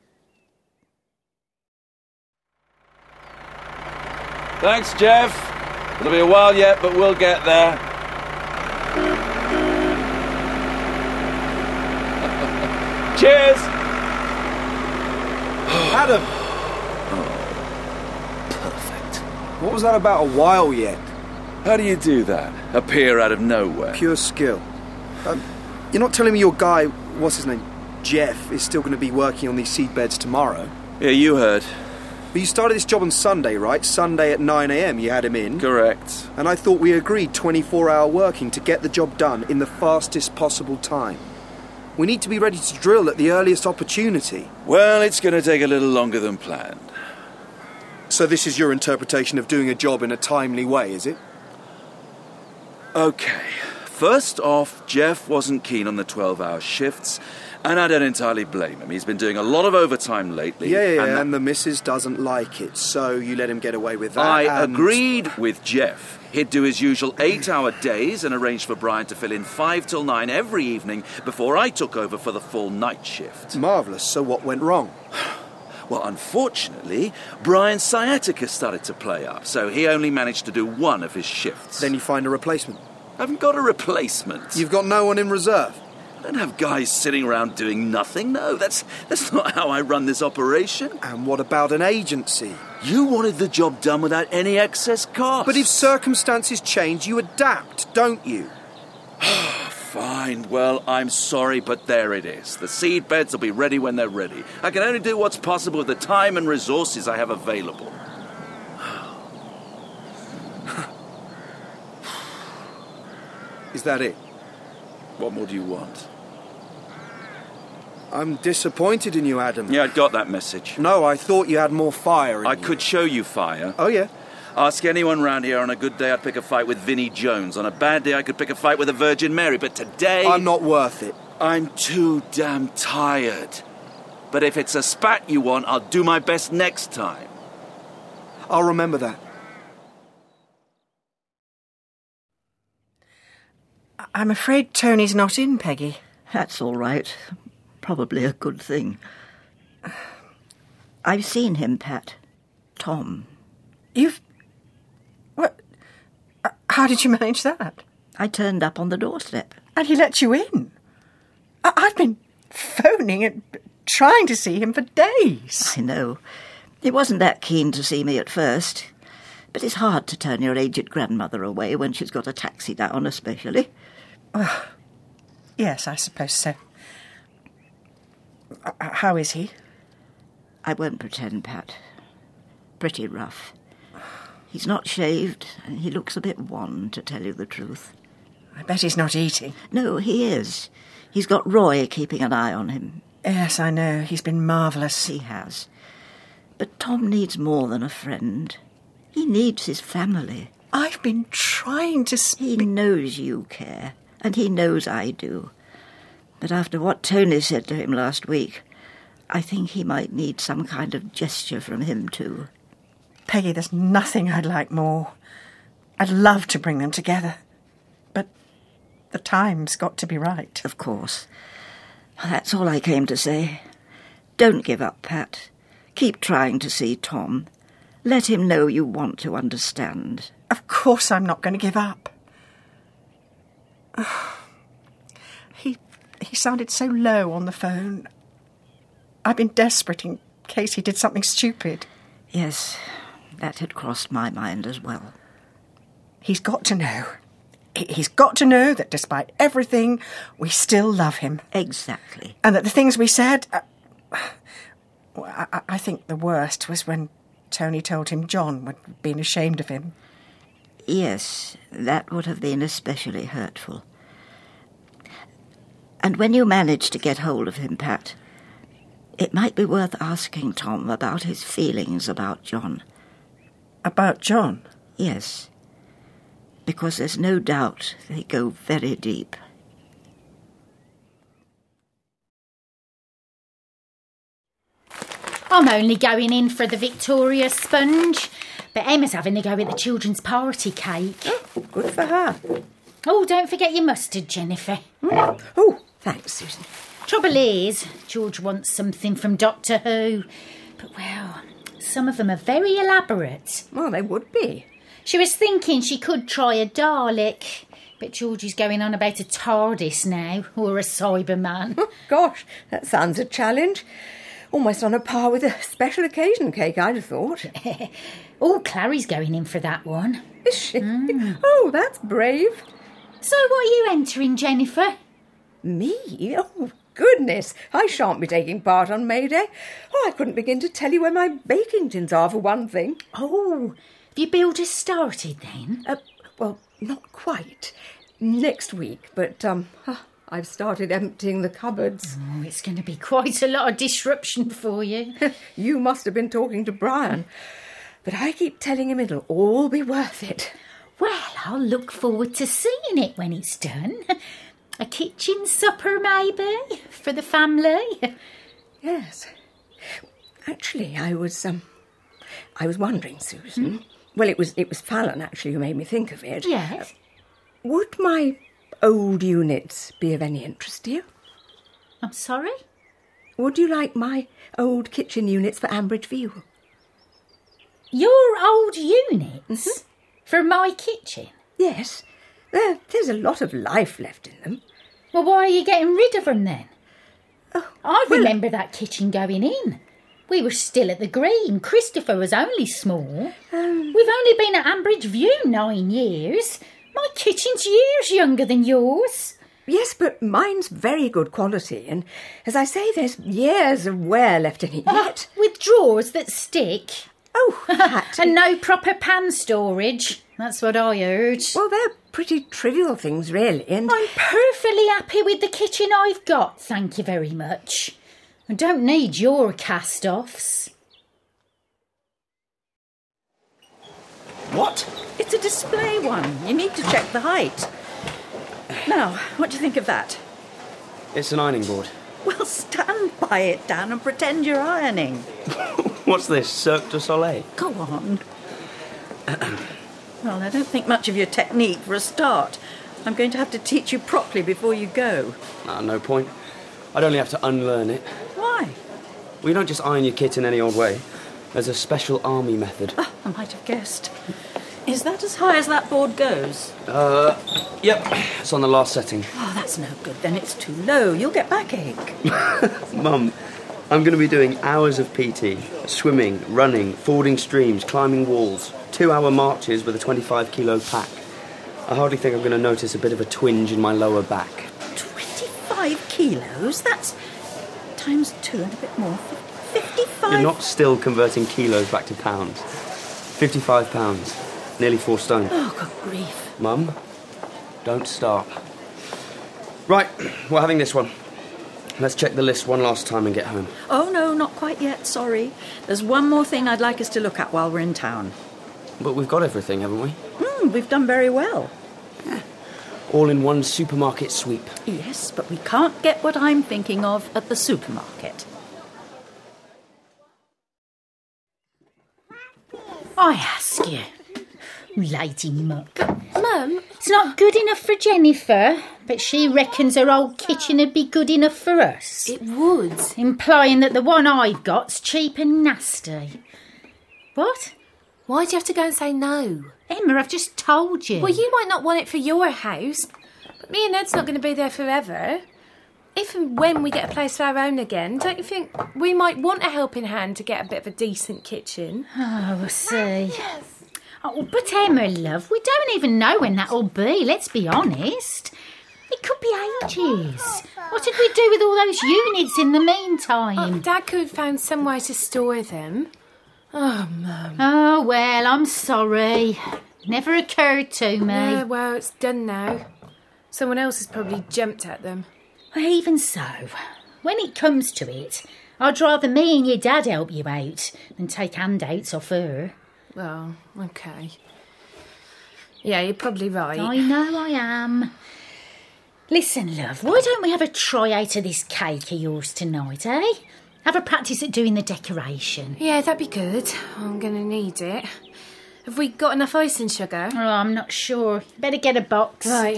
Speaker 13: Thanks, Jeff. It'll be a while yet, but we'll get there. Cheers!
Speaker 14: Adam!
Speaker 13: Perfect.
Speaker 14: What was that about a while yet?
Speaker 13: How do you do that? Appear out of nowhere?
Speaker 14: Pure skill. Um, you're not telling me your guy, what's his name, Jeff, is still going to be working on these seed beds tomorrow?
Speaker 13: Yeah, you heard.
Speaker 14: But you started this job on Sunday, right? Sunday at nine a.m. you had him in.
Speaker 13: Correct.
Speaker 14: And I thought we agreed twenty-four hour working to get the job done in the fastest possible time. We need to be ready to drill at the earliest opportunity.
Speaker 13: Well, it's going to take a little longer than planned.
Speaker 14: So this is your interpretation of doing a job in a timely way, is it?
Speaker 13: Okay. First off, Jeff wasn't keen on the twelve-hour shifts, and I don't entirely blame him. He's been doing a lot of overtime lately.
Speaker 14: Yeah, yeah,
Speaker 13: and,
Speaker 14: and,
Speaker 13: that...
Speaker 14: and the missus doesn't like it, so you let him get away with that.
Speaker 13: I
Speaker 14: and...
Speaker 13: agreed with Jeff. He'd do his usual eight-hour days and arrange for Brian to fill in five till nine every evening before I took over for the full night shift.
Speaker 14: Marvellous. So what went wrong?
Speaker 13: Well, unfortunately, Brian's sciatica started to play up, so he only managed to do one of his shifts.
Speaker 14: Then you find a replacement?
Speaker 13: I haven't got a replacement.
Speaker 14: You've got no one in reserve?
Speaker 13: I don't have guys sitting around doing nothing. No, that's that's not how I run this operation.
Speaker 14: And what about an agency?
Speaker 13: You wanted the job done without any excess cost.
Speaker 14: But if circumstances change, you adapt, don't you?
Speaker 13: Fine. Well, I'm sorry, but there it is. The seed beds will be ready when they're ready. I can only do what's possible with the time and resources I have available.
Speaker 14: Is that it?
Speaker 13: What more do you want?
Speaker 14: I'm disappointed in you, Adam.
Speaker 13: Yeah, I got that message.
Speaker 14: No, I thought you had more fire in
Speaker 13: I
Speaker 14: you.
Speaker 13: could show you fire.
Speaker 14: Oh, yeah?
Speaker 13: Ask anyone round here. On a good day, I'd pick a fight with Vinnie Jones. On a bad day, I could pick a fight with the Virgin Mary. But today...
Speaker 14: I'm not worth it.
Speaker 13: I'm too damn tired. But if it's a spat you want, I'll do my best next time.
Speaker 14: I'll remember that.
Speaker 7: I'm afraid Tony's not in, Peggy.
Speaker 4: That's all right. Probably a good thing. I've seen him, Pat. Tom.
Speaker 7: You've... What? Uh, How did you manage that?
Speaker 4: I turned up on the doorstep.
Speaker 7: And he let you in? I- I've been phoning and trying to see him for days.
Speaker 4: I know. He wasn't that keen to see me at first. But it's hard to turn your aged grandmother away when she's got a taxi down, especially.
Speaker 7: Oh, yes, I suppose so. Uh, how is he?
Speaker 4: I won't pretend, Pat. Pretty rough. He's not shaved, and he looks a bit wan, to tell you the truth.
Speaker 7: I bet he's not eating.
Speaker 4: No, he is. He's got Roy keeping an eye on him.
Speaker 7: Yes, I know. He's been marvellous.
Speaker 4: He has. But Tom needs more than a friend. He needs his family.
Speaker 7: I've been trying to speak...
Speaker 4: He knows you care, and he knows I do. But after what Tony said to him last week, I think he might need some kind of gesture from him too.
Speaker 7: Peggy, there's nothing I'd like more. I'd love to bring them together. But the time's got to be right.
Speaker 4: Of course. That's all I came to say. Don't give up, Pat. Keep trying to see Tom. Let him know you want to understand.
Speaker 7: Of course I'm not going to give up. Oh, he he sounded so low on the phone. I've been desperate in case he did something stupid.
Speaker 4: Yes, that had crossed my mind as well.
Speaker 7: He's got to know. He's got to know that despite everything, we still love him.
Speaker 4: Exactly.
Speaker 7: And that the things we said... Uh, well, I, I think the worst was when Tony told him John would have been ashamed of him.
Speaker 4: Yes, that would have been especially hurtful. And when you manage to get hold of him, Pat, it might be worth asking Tom about his feelings about John.
Speaker 7: About John?
Speaker 4: Yes. Because there's no doubt they go very deep.
Speaker 15: I'm only going in for the Victoria sponge, but Emma's having a go at the children's party cake.
Speaker 9: Oh, good for her.
Speaker 15: Oh, don't forget your mustard, Jennifer.
Speaker 9: Mm. Oh, thanks, Susan.
Speaker 15: Trouble is, George wants something from Doctor Who, but, well, some of them are very elaborate.
Speaker 9: Well, they would be.
Speaker 15: She was thinking she could try a Dalek, but George is going on about a TARDIS now, or a Cyberman.
Speaker 9: Oh, gosh, that sounds a challenge. Almost on a par with a special occasion cake, I'd have thought.
Speaker 15: Oh, Clary's going in for that one.
Speaker 9: Is she?
Speaker 15: Mm.
Speaker 9: Oh, that's brave.
Speaker 15: So what are you entering, Jennifer?
Speaker 9: Me? Oh, goodness. I shan't be taking part on May Day. Oh, I couldn't begin to tell you where my baking tins are, for one thing.
Speaker 15: Oh, have your build just started then?
Speaker 9: Uh, well, not quite. Next week, but, um... Uh, I've started emptying the cupboards.
Speaker 15: Oh, it's going to be quite a lot of disruption for you.
Speaker 9: You must have been talking to Brian. But I keep telling him it'll all be worth it.
Speaker 15: Well, I'll look forward to seeing it when it's done. A kitchen supper, maybe, for the family.
Speaker 9: Yes. Actually, I was, um... I was wondering, Susan... Hmm? Well, it was, it was Fallon, actually, who made me think of it.
Speaker 15: Yes?
Speaker 9: Uh, would my... old units be of any interest to you?
Speaker 15: I'm sorry?
Speaker 9: Would you like my old kitchen units for Ambridge View?
Speaker 15: Your old units?
Speaker 9: Mm-hmm.
Speaker 15: For my kitchen?
Speaker 9: Yes. There, there's a lot of life left in them.
Speaker 15: Well, why are you getting rid of them then?
Speaker 9: Oh,
Speaker 15: I
Speaker 9: well,
Speaker 15: remember that kitchen going in. We were still at the Green. Christopher was only small.
Speaker 9: Um,
Speaker 15: We've only been at Ambridge View nine years. My kitchen's years younger than yours.
Speaker 9: Yes, but mine's very good quality, and as I say, there's years of wear left in it yet.
Speaker 15: Uh, with drawers that stick.
Speaker 9: Oh, that.
Speaker 15: And no proper pan storage. That's what I heard.
Speaker 9: Well, they're pretty trivial things, really, and...
Speaker 15: I'm perfectly happy with the kitchen I've got, thank you very much. I don't need your cast-offs.
Speaker 4: What? It's a display one. You need to check the height. Now, what do you think of that?
Speaker 16: It's an ironing board.
Speaker 4: Well, stand by it, Dan, and pretend you're ironing.
Speaker 16: What's this, Cirque du Soleil?
Speaker 4: Go on. Well, I don't think much of your technique for a start. I'm going to have to teach you properly before you go.
Speaker 16: Ah, no point. I'd only have to unlearn it.
Speaker 4: Why?
Speaker 16: Well, you don't just iron your kit in any old way. There's a special army method.
Speaker 4: Oh, I might have guessed. Is that as high as that board goes?
Speaker 16: Uh, yep. It's on the last setting.
Speaker 4: Oh, that's no good. Then it's too low. You'll get backache.
Speaker 16: Mum, I'm going to be doing hours of P T. Swimming, running, fording streams, climbing walls. Two-hour marches with a twenty-five kilo pack. I hardly think I'm going to notice a bit of a twinge in my lower back.
Speaker 4: twenty-five kilos? That's times two and a bit more. fifty-five...
Speaker 16: You're not still converting kilos back to pounds. fifty-five pounds. Nearly four stone.
Speaker 4: Oh, good grief.
Speaker 16: Mum, don't start. Right, we're having this one. Let's check the list one last time and get home.
Speaker 4: Oh, no, not quite yet, sorry. There's one more thing I'd like us to look at while we're in town.
Speaker 16: But we've got everything, haven't we?
Speaker 4: Hmm, we've done very well.
Speaker 16: Yeah. All in one supermarket sweep.
Speaker 4: Yes, but we can't get what I'm thinking of at the supermarket.
Speaker 15: I ask you, Lady Muck.
Speaker 9: Mum?
Speaker 15: It's not good enough for Jennifer, but she reckons her old kitchen would be good enough for us.
Speaker 9: It would.
Speaker 15: Implying that the one I've got's cheap and nasty. What?
Speaker 9: Why do you have to go and say no?
Speaker 15: Emma, I've just told you.
Speaker 9: Well, you might not want it for your house, but me and Ed's not going to be there forever. If and when we get a place of our own again, don't you think we might want a helping hand to get a bit of a decent kitchen?
Speaker 15: Oh, we'll see. Oh, but Emma, love, we don't even know when that'll be, let's be honest. It could be ages. What did we do with all those units in the meantime?
Speaker 9: Oh, Dad could have found some way to store them. Oh, Mum.
Speaker 15: Oh, well, I'm sorry. Never occurred to me.
Speaker 9: Yeah, well, it's done now. Someone else has probably jumped at them.
Speaker 15: Well, even so, when it comes to it, I'd rather me and your dad help you out than take handouts off her.
Speaker 9: Oh, OK. Yeah, you're probably right.
Speaker 15: I know I am. Listen, love, why don't we have a try out of this cake of yours tonight, eh? Have a practice at doing the decoration.
Speaker 9: Yeah, that'd be good. I'm going to need it. Have we got enough ice and sugar?
Speaker 15: Oh, I'm not sure. Better get a box.
Speaker 9: Right.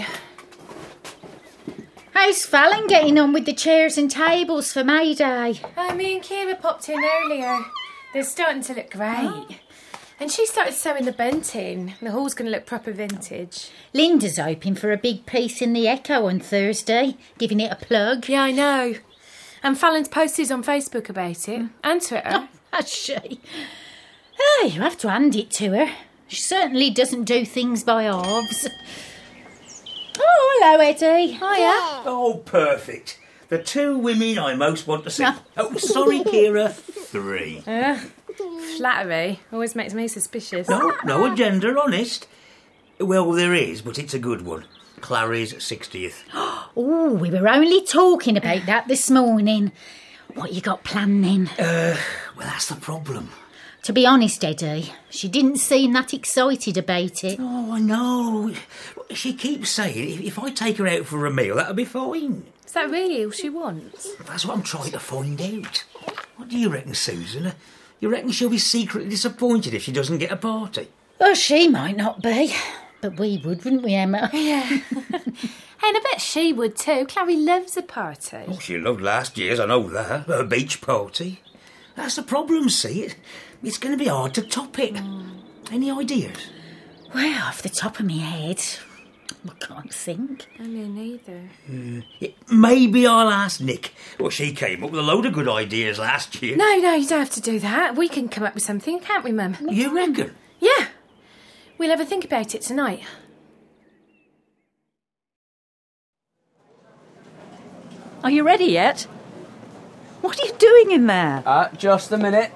Speaker 15: How's Fallon getting on with the chairs and tables for May Day?
Speaker 9: Oh, me and Kira popped in earlier. They're starting to look great. Oh. And she started sewing the bunting. The hall's going to look proper vintage.
Speaker 15: Linda's hoping for a big piece in the Echo on Thursday, giving it a plug.
Speaker 9: Yeah, I know. And Fallon's posted on Facebook about it, and Twitter.
Speaker 15: Oh, has she? Oh, you have to hand it to her. She certainly doesn't do things by halves. Oh, hello, Eddie.
Speaker 9: Hiya.
Speaker 17: Oh, perfect. The two women I most want to see. Oh, sorry, Kira. Three.
Speaker 9: Uh, flattery always makes me suspicious.
Speaker 17: No, no agenda, honest. Well, there is, but it's a good one. Clary's sixtieth.
Speaker 15: Oh, we were only talking about that this morning. What you got planned then?
Speaker 17: Uh, well, that's the problem.
Speaker 15: To be honest, Eddie, she didn't seem that excited about it.
Speaker 17: Oh, I know. She keeps saying if I take her out for a meal, that'll be fine.
Speaker 9: Is that really all she wants?
Speaker 17: That's what I'm trying to find out. What do you reckon, Susan? You reckon she'll be secretly disappointed if she doesn't get a party?
Speaker 15: Well, she might not be. But we would, wouldn't we, Emma?
Speaker 9: Yeah. And I bet she would too. Clary loves a party.
Speaker 17: Oh, she loved last year's, I know that. Her beach party. That's the problem, see? It, it's going to be hard to top it. Mm. Any ideas?
Speaker 15: Well, off the top of my head, I can't think.
Speaker 9: I mean, neither.
Speaker 17: Uh, it, maybe I'll ask Nick. Well, she came up with a load of good ideas last year.
Speaker 9: No, no, you don't have to do that. We can come up with something, can't we, Mum?
Speaker 17: You reckon?
Speaker 9: Yeah. We'll have a think about it tonight.
Speaker 4: Are you ready yet? What are you doing in there?
Speaker 16: Uh, just a minute.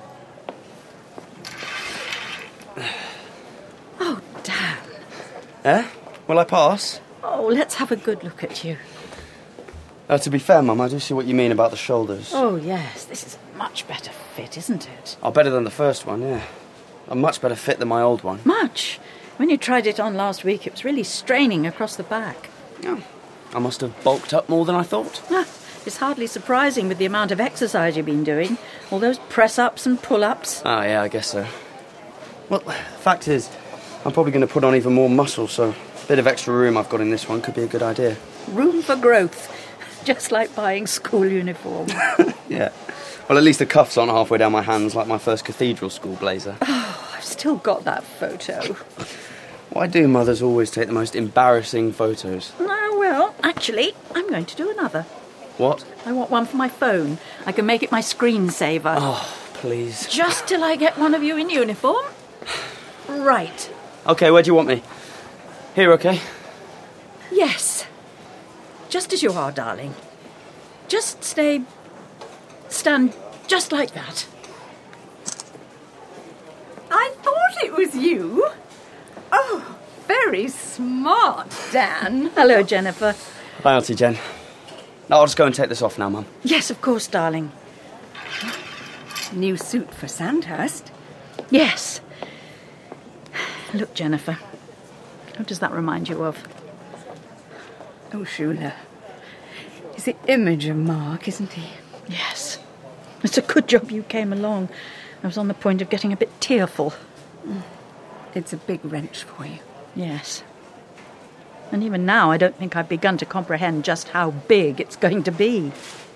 Speaker 4: Oh, Dan.
Speaker 16: Eh? Will I pass?
Speaker 4: Oh, let's have a good look at you.
Speaker 16: Uh, to be fair, Mum, I do see what you mean about the shoulders.
Speaker 12: Oh, yes, this is a much better fit, isn't it?
Speaker 16: Oh, better than the first one, yeah. A much better fit than my old one.
Speaker 12: Much. When you tried it on last week, it was really straining across the back.
Speaker 16: Oh, I must have bulked up more than I thought.
Speaker 12: Ah, it's hardly surprising with the amount of exercise you've been doing. All those press-ups and pull-ups.
Speaker 16: Oh, yeah, I guess so. Well, fact is, I'm probably going to put on even more muscle, so a bit of extra room I've got in this one could be a good idea.
Speaker 12: Room for growth. Just like buying school uniform.
Speaker 16: Yeah. Well, at least the cuffs aren't halfway down my hands like my first cathedral school blazer.
Speaker 12: Oh, I've still got that photo.
Speaker 16: Why do mothers always take the most embarrassing photos?
Speaker 12: Oh, well, actually, I'm going to do another.
Speaker 16: What?
Speaker 12: I want one for my phone. I can make it my screensaver.
Speaker 16: Oh, please.
Speaker 12: Just till I get one of you in uniform. Right.
Speaker 16: OK, where do you want me? Here, OK?
Speaker 12: Yes. Just as you are, darling. Just stay... Stand just like that.
Speaker 9: I thought it was you. Oh, very smart, Dan.
Speaker 12: Hello, Jennifer.
Speaker 16: Hi, Auntie Jen. No, I'll just go and take this off now, Mum.
Speaker 12: Yes, of course, darling.
Speaker 9: New suit for Sandhurst?
Speaker 12: Yes. Look, Jennifer. What does that remind you of?
Speaker 9: Oh, Shula. He's the image of Mark, isn't he?
Speaker 12: Yes. It's a good job you came along. I was on the point of getting a bit tearful.
Speaker 9: It's a big wrench for you.
Speaker 12: Yes. And even now, I don't think I've begun to comprehend just how big it's going to be.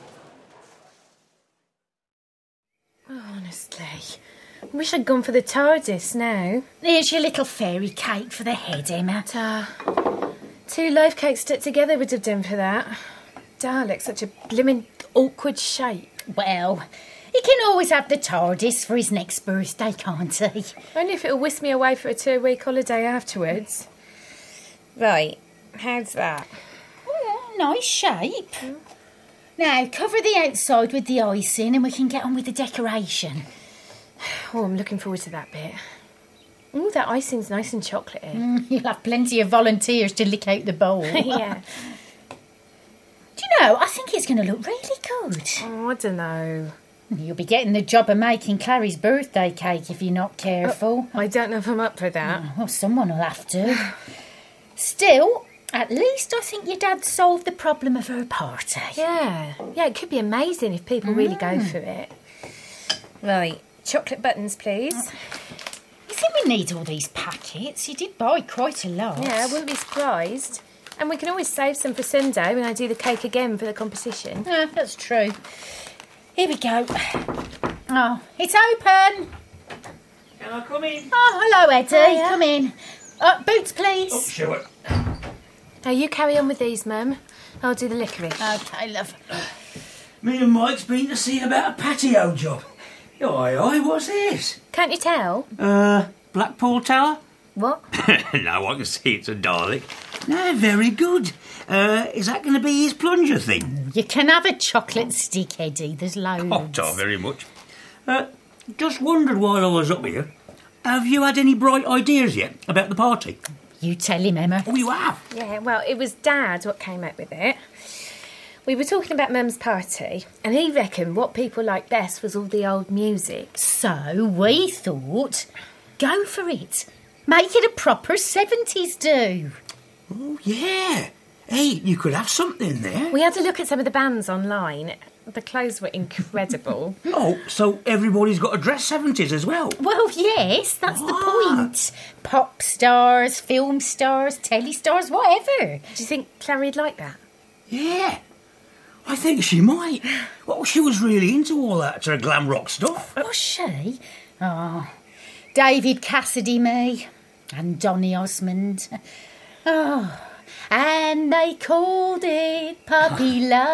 Speaker 18: Oh, honestly. I wish I'd gone for the TARDIS now.
Speaker 15: Here's your little fairy cake for the head, Emma.
Speaker 18: Ta. Two life cakes stuck together would have done for that. Dalek's such a blimmin' awkward shape.
Speaker 15: Well, he can always have the TARDIS for his next birthday, can't he?
Speaker 18: Only if it'll whisk me away for a two-week holiday afterwards. Right, how's that?
Speaker 15: Mm, nice shape. Mm. Now, cover the outside with the icing and we can get on with the decoration.
Speaker 18: Oh, I'm looking forward to that bit. Oh, that icing's nice and chocolatey.
Speaker 15: Mm, you'll have plenty of volunteers to lick out the bowl.
Speaker 18: Yeah.
Speaker 15: Do you know, I think it's going to look really good.
Speaker 18: Oh, I don't know.
Speaker 15: You'll be getting the job of making Clary's birthday cake if you're not careful.
Speaker 18: Uh, I don't know if I'm up for that.
Speaker 15: Oh, well, someone will have to. Still, at least I think your dad solved the problem of her party.
Speaker 18: Yeah. Yeah, it could be amazing if people mm. really go for it. Right, chocolate buttons, please.
Speaker 15: You think we need all these packets? You did buy quite a lot.
Speaker 18: Yeah, I wouldn't be surprised. And we can always save some for Sunday when I do the cake again for the competition.
Speaker 15: Yeah, that's true. Here we go. Oh, it's open.
Speaker 17: Can I come in?
Speaker 15: Oh, hello, Eddie.
Speaker 18: Oh, yeah.
Speaker 15: Come in. Uh, boots, please.
Speaker 17: Oh, sure.
Speaker 18: Now, you carry on with these, Mum. I'll do the licorice.
Speaker 15: OK, love.
Speaker 17: Me and Mike's been to see about a patio job. Oi, oi, what's this?
Speaker 18: Can't you tell?
Speaker 17: Uh, Blackpool Tower?
Speaker 18: What?
Speaker 17: No, I can see it's a Dalek. No, very good. Uh, is that going to be his plunger thing?
Speaker 15: You can have a chocolate stick, Eddie. There's loads.
Speaker 17: Oh, not very much. Uh, just wondered while I was up here, have you had any bright ideas yet about the party?
Speaker 15: You tell him, Emma.
Speaker 17: Oh, you have?
Speaker 18: Yeah, well, it was Dad what came up with it. We were talking about Mum's party, and he reckoned what people liked best was all the old music.
Speaker 15: So we thought, go for it. Make it a proper seventies do.
Speaker 17: Oh, yeah. Hey, you could have something there.
Speaker 18: We had a look at some of the bands online. The clothes were incredible.
Speaker 17: Oh, so everybody's got to dress seventies as well?
Speaker 15: Well, yes, that's ah. the point. Pop stars, film stars, telly stars, whatever.
Speaker 18: Do you think Clary'd like that?
Speaker 17: Yeah. I think she might. Well, she was really into all that sort of glam rock stuff.
Speaker 15: Was she? Oh, David Cassidy, me, and Donny Osmond. Oh, and they called it puppy love.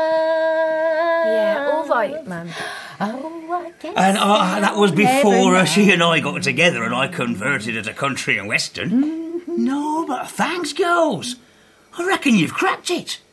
Speaker 18: Yeah, all right, Mum.
Speaker 15: Oh, I guess.
Speaker 17: And uh, that was before uh, she and I got together and I converted her to country and western. Mm-hmm. No, but thanks, girls. I reckon you've cracked it.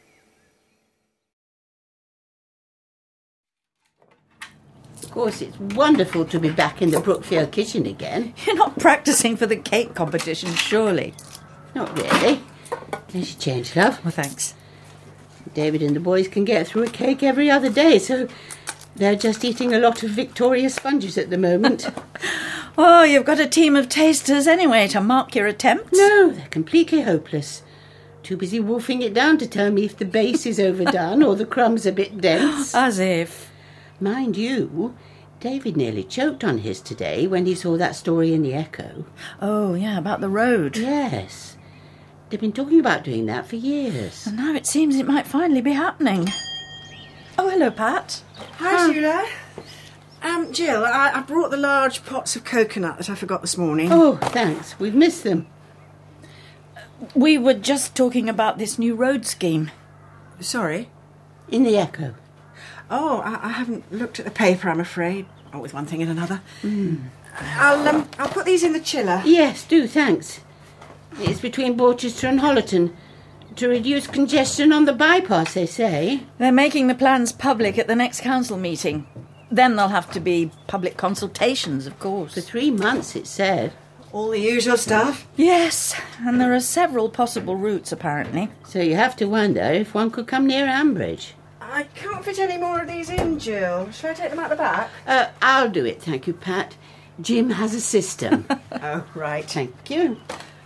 Speaker 19: Of course, it's wonderful to be back in the Brookfield kitchen again.
Speaker 12: You're not practising for the cake competition, surely?
Speaker 19: Not really. There's your change, love.
Speaker 12: Well, thanks.
Speaker 19: David and the boys can get through a cake every other day, so they're just eating a lot of Victoria sponges at the moment.
Speaker 12: Oh, you've got a team of tasters anyway to mark your attempts?
Speaker 19: No, they're completely hopeless. Too busy wolfing it down to tell me if the base is overdone or the crumbs a bit dense.
Speaker 12: As if.
Speaker 19: Mind you, David nearly choked on his today when he saw that story in the Echo.
Speaker 12: Oh, yeah, about the road.
Speaker 19: Yes. They've been talking about doing that for years.
Speaker 12: And now it seems it might finally be happening. Oh, hello, Pat.
Speaker 7: Hi, Sheila. Um, Jill, I, I brought the large pots of coconut that I forgot this morning.
Speaker 19: Oh, thanks. We've missed them.
Speaker 12: We were just talking about this new road scheme.
Speaker 7: Sorry?
Speaker 19: In the Echo.
Speaker 7: Oh, I, I haven't looked at the paper, I'm afraid. Oh, with one thing and another.
Speaker 19: Mm.
Speaker 7: I'll um, I'll put these in the chiller.
Speaker 19: Yes, do, thanks. It's between Borchester and Hollerton. To reduce congestion on the bypass, they say.
Speaker 12: They're making the plans public at the next council meeting. Then there'll have to be public consultations, of course.
Speaker 19: For three months, it said.
Speaker 7: All the usual stuff?
Speaker 12: Yes, and there are several possible routes, apparently.
Speaker 19: So you have to wonder if one could come near Ambridge.
Speaker 7: I can't fit any more of these in, Jill. Shall I take them out the back?
Speaker 19: Uh, I'll do it, thank you, Pat. Jim has a system.
Speaker 7: Oh, right.
Speaker 19: Thank you.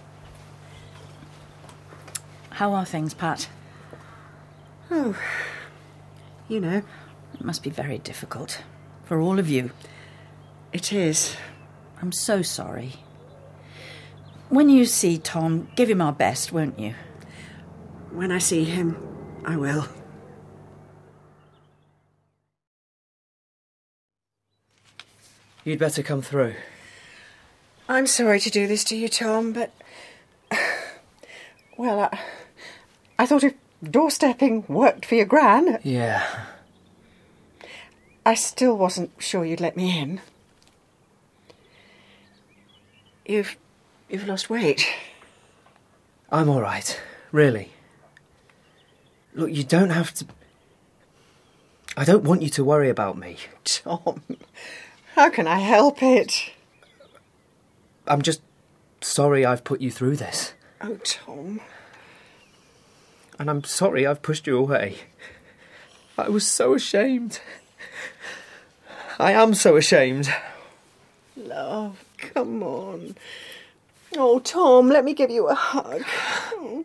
Speaker 12: How are things, Pat?
Speaker 7: Oh, you know.
Speaker 12: It must be very difficult. For all of you.
Speaker 7: It is.
Speaker 12: I'm so sorry. When you see Tom, give him our best, won't you?
Speaker 7: When I see him, I will.
Speaker 3: You'd better come through.
Speaker 7: I'm sorry to do this to you, Tom, but... Well, I, I thought if doorstepping worked for your gran...
Speaker 3: Yeah.
Speaker 7: I still wasn't sure you'd let me in. You've... you've lost weight.
Speaker 3: I'm all right, really. Look, you don't have to... I don't want you to worry about me.
Speaker 7: Tom, how can I help it?
Speaker 3: I'm just sorry I've put you through this.
Speaker 7: Oh, Tom.
Speaker 3: And I'm sorry I've pushed you away. I was so ashamed. I am so ashamed.
Speaker 7: Love, come on. Oh, Tom, let me give you a hug. Oh.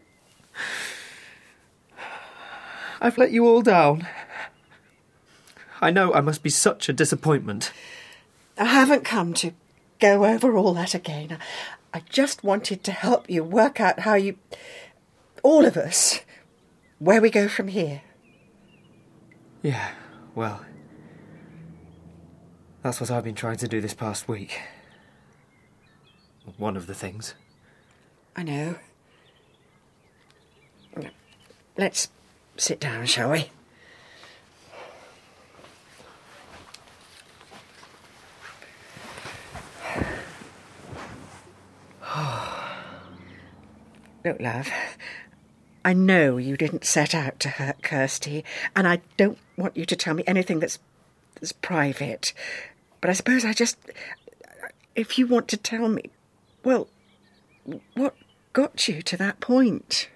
Speaker 3: I've let you all down. I know I must be such a disappointment.
Speaker 7: I haven't come to go over all that again. I just wanted to help you work out how you... all of us... where we go from here.
Speaker 3: Yeah, well... that's what I've been trying to do this past week. One of the things.
Speaker 7: I know. Let's sit down, shall we? Look, love, I know you didn't set out to hurt Kirsty, and I don't want you to tell me anything that's, that's private. But I suppose I just... if you want to tell me, well, what got you to that point?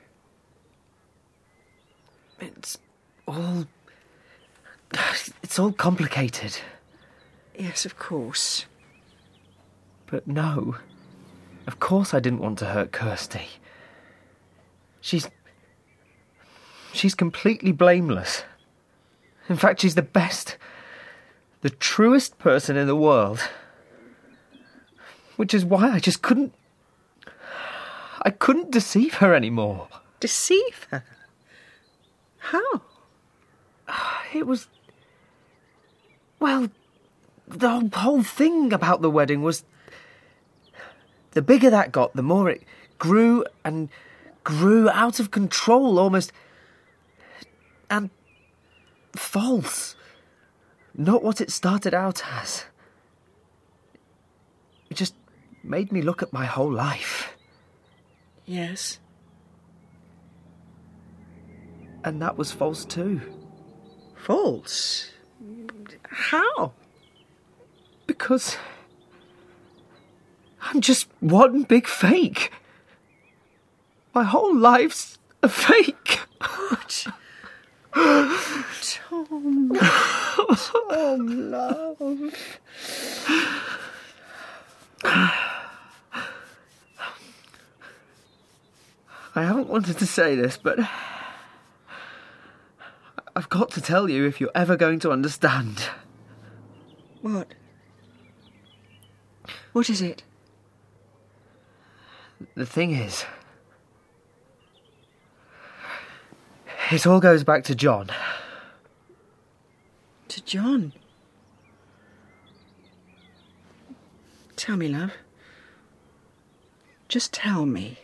Speaker 3: It's all... it's all complicated.
Speaker 7: Yes, of course.
Speaker 3: But no, of course I didn't want to hurt Kirsty. She's... she's completely blameless. In fact, she's the best, the truest person in the world. Which is why I just couldn't... I couldn't deceive her anymore.
Speaker 7: Deceive her? How?
Speaker 3: It was... well, the whole thing about the wedding was... the bigger that got, the more it grew and grew out of control, almost... and... false. Not what it started out as. It just made me look at my whole life.
Speaker 7: Yes.
Speaker 3: And that was false too.
Speaker 7: False? How?
Speaker 3: Because... I'm just one big fake. My whole life's a fake.
Speaker 7: What?
Speaker 12: Tom. Tom, love.
Speaker 3: I haven't wanted to say this, but I've got to tell you if you're ever going to understand.
Speaker 12: What? What is it?
Speaker 3: The thing is, it all goes back to John.
Speaker 12: To John? Tell me, love. Just tell me.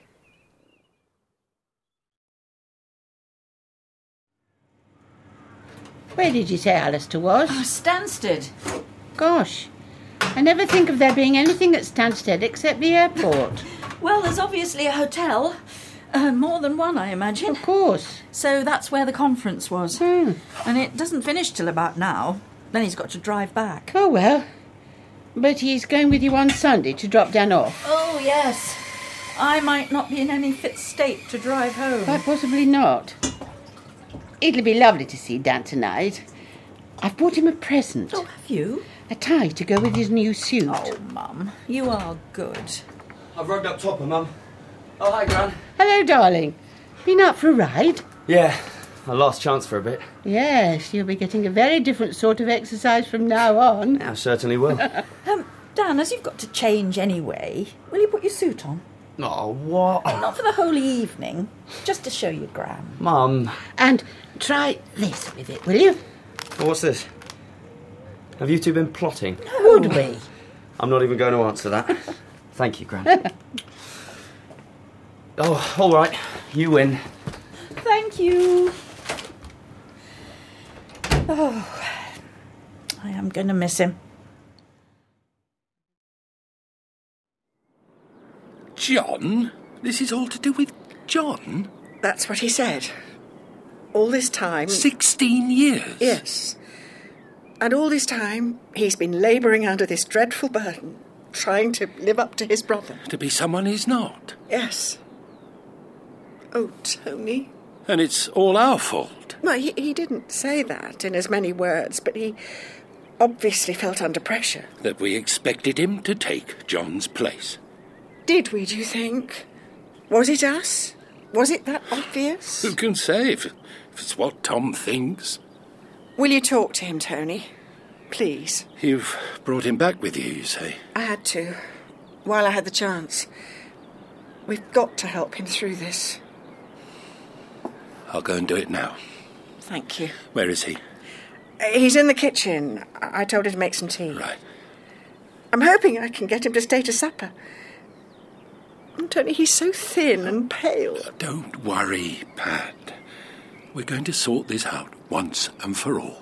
Speaker 19: Where did you say Alistair was?
Speaker 20: Oh, Stansted.
Speaker 19: Gosh, I never think of there being anything at Stansted except the airport.
Speaker 20: Well, there's obviously a hotel. Uh, more than one, I imagine.
Speaker 19: Of course.
Speaker 20: So that's where the conference was.
Speaker 19: Hmm.
Speaker 20: And it doesn't finish till about now. Then he's got to drive back.
Speaker 19: Oh, well. But he's going with you on Sunday to drop Dan off.
Speaker 20: Oh, yes. I might not be in any fit state to drive home.
Speaker 19: Quite possibly not. It'll be lovely to see Dan tonight. I've bought him a present.
Speaker 20: Oh, have you?
Speaker 19: A tie to go with his new suit.
Speaker 20: Oh, Mum, you are good.
Speaker 16: I've rugged up Topper, Mum. Oh, hi, Gran.
Speaker 19: Hello, darling. Been out for a ride?
Speaker 16: Yeah, a last chance for a bit.
Speaker 19: Yes, you'll be getting a very different sort of exercise from now on.
Speaker 16: Yeah, I certainly will.
Speaker 20: um, Dan, as you've got to change anyway, will you put your suit on?
Speaker 16: Oh, what?
Speaker 20: Oh, not for the whole evening, just to show you Gran.
Speaker 16: Mum.
Speaker 19: And try this with it, will you?
Speaker 16: What's this? Have you two been plotting?
Speaker 19: Would we?
Speaker 16: I'm not even going to answer that. Thank you, Gran. Oh, all right. You win.
Speaker 20: Thank you. Oh, I am going to miss him.
Speaker 8: John? This is all to do with John?
Speaker 7: That's what he said. All this time...
Speaker 8: Sixteen years?
Speaker 7: Yes. And all this time, he's been labouring under this dreadful burden, trying to live up to his brother.
Speaker 8: To be someone he's not?
Speaker 7: Yes. Oh, Tony.
Speaker 8: And it's all our fault?
Speaker 7: Well, he, he didn't say that in as many words, but he obviously felt under pressure.
Speaker 8: That we expected him to take John's place.
Speaker 7: Did we, do you think? Was it us? Was it that obvious?
Speaker 8: Who can say if, if it's what Tom thinks?
Speaker 7: Will you talk to him, Tony? Please.
Speaker 8: You've brought him back with you, you say?
Speaker 7: I had to, while I had the chance. We've got to help him through this.
Speaker 8: I'll go and do it now.
Speaker 7: Thank you.
Speaker 8: Where is he?
Speaker 7: He's in the kitchen. I told him to make some tea.
Speaker 8: Right.
Speaker 7: I'm hoping I can get him to stay to supper. Tony, he's so thin and pale.
Speaker 8: Don't worry, Pat. We're going to sort this out once and for all.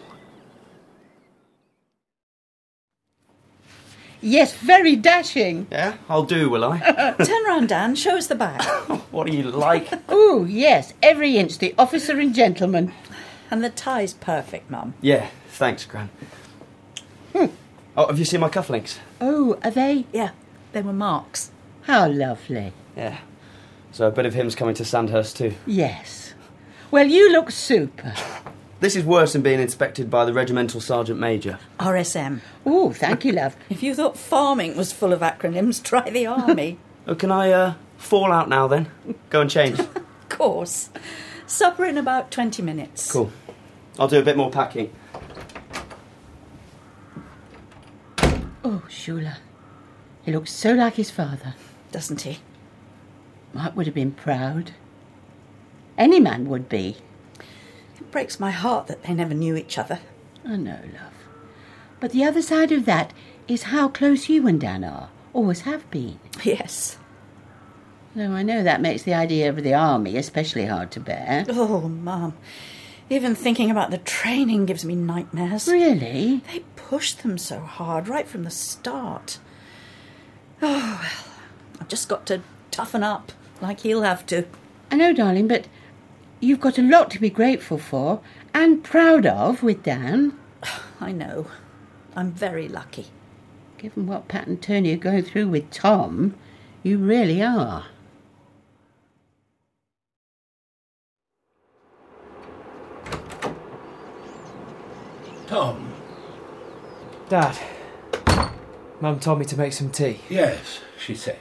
Speaker 19: Yes, very dashing.
Speaker 16: Yeah, I'll do, will I?
Speaker 20: Turn round, Dan. Show us the back.
Speaker 16: What do you like?
Speaker 19: Oh, yes, every inch, the officer and gentleman.
Speaker 20: And the tie's perfect, Mum.
Speaker 16: Yeah, thanks, Gran.
Speaker 19: Hmm.
Speaker 16: Oh, have you seen my cufflinks?
Speaker 19: Oh, are they?
Speaker 20: Yeah, they were Mark's.
Speaker 19: How lovely.
Speaker 16: Yeah. So a bit of him's coming to Sandhurst too.
Speaker 19: Yes. Well, you look super.
Speaker 16: This is worse than being inspected by the Regimental Sergeant Major.
Speaker 20: R S M.
Speaker 19: Oh, thank you, love.
Speaker 20: If you thought farming was full of acronyms, try the army.
Speaker 16: Oh, can I uh, fall out now then? Go and change.
Speaker 20: Of course. Supper in about twenty minutes.
Speaker 16: Cool. I'll do a bit more packing.
Speaker 19: Oh, Shula. He looks so like his father.
Speaker 20: Doesn't he?
Speaker 19: Mark would have been proud. Any man would be.
Speaker 20: It breaks my heart that they never knew each other.
Speaker 19: I know, love. But the other side of that is how close you and Dan are. Always have been.
Speaker 20: Yes.
Speaker 19: Though I know that makes the idea of the army especially hard to bear.
Speaker 20: Oh, Mum. Even thinking about the training gives me nightmares.
Speaker 19: Really?
Speaker 20: They pushed them so hard right from the start. Oh, well, I've just got to toughen up, like he'll have to.
Speaker 19: I know, darling, but you've got a lot to be grateful for and proud of with Dan.
Speaker 20: I know. I'm very lucky.
Speaker 19: Given what Pat and Tony are going through with Tom, you really are.
Speaker 8: Tom.
Speaker 3: Dad, Mum told me to make some tea.
Speaker 8: Yes, she said.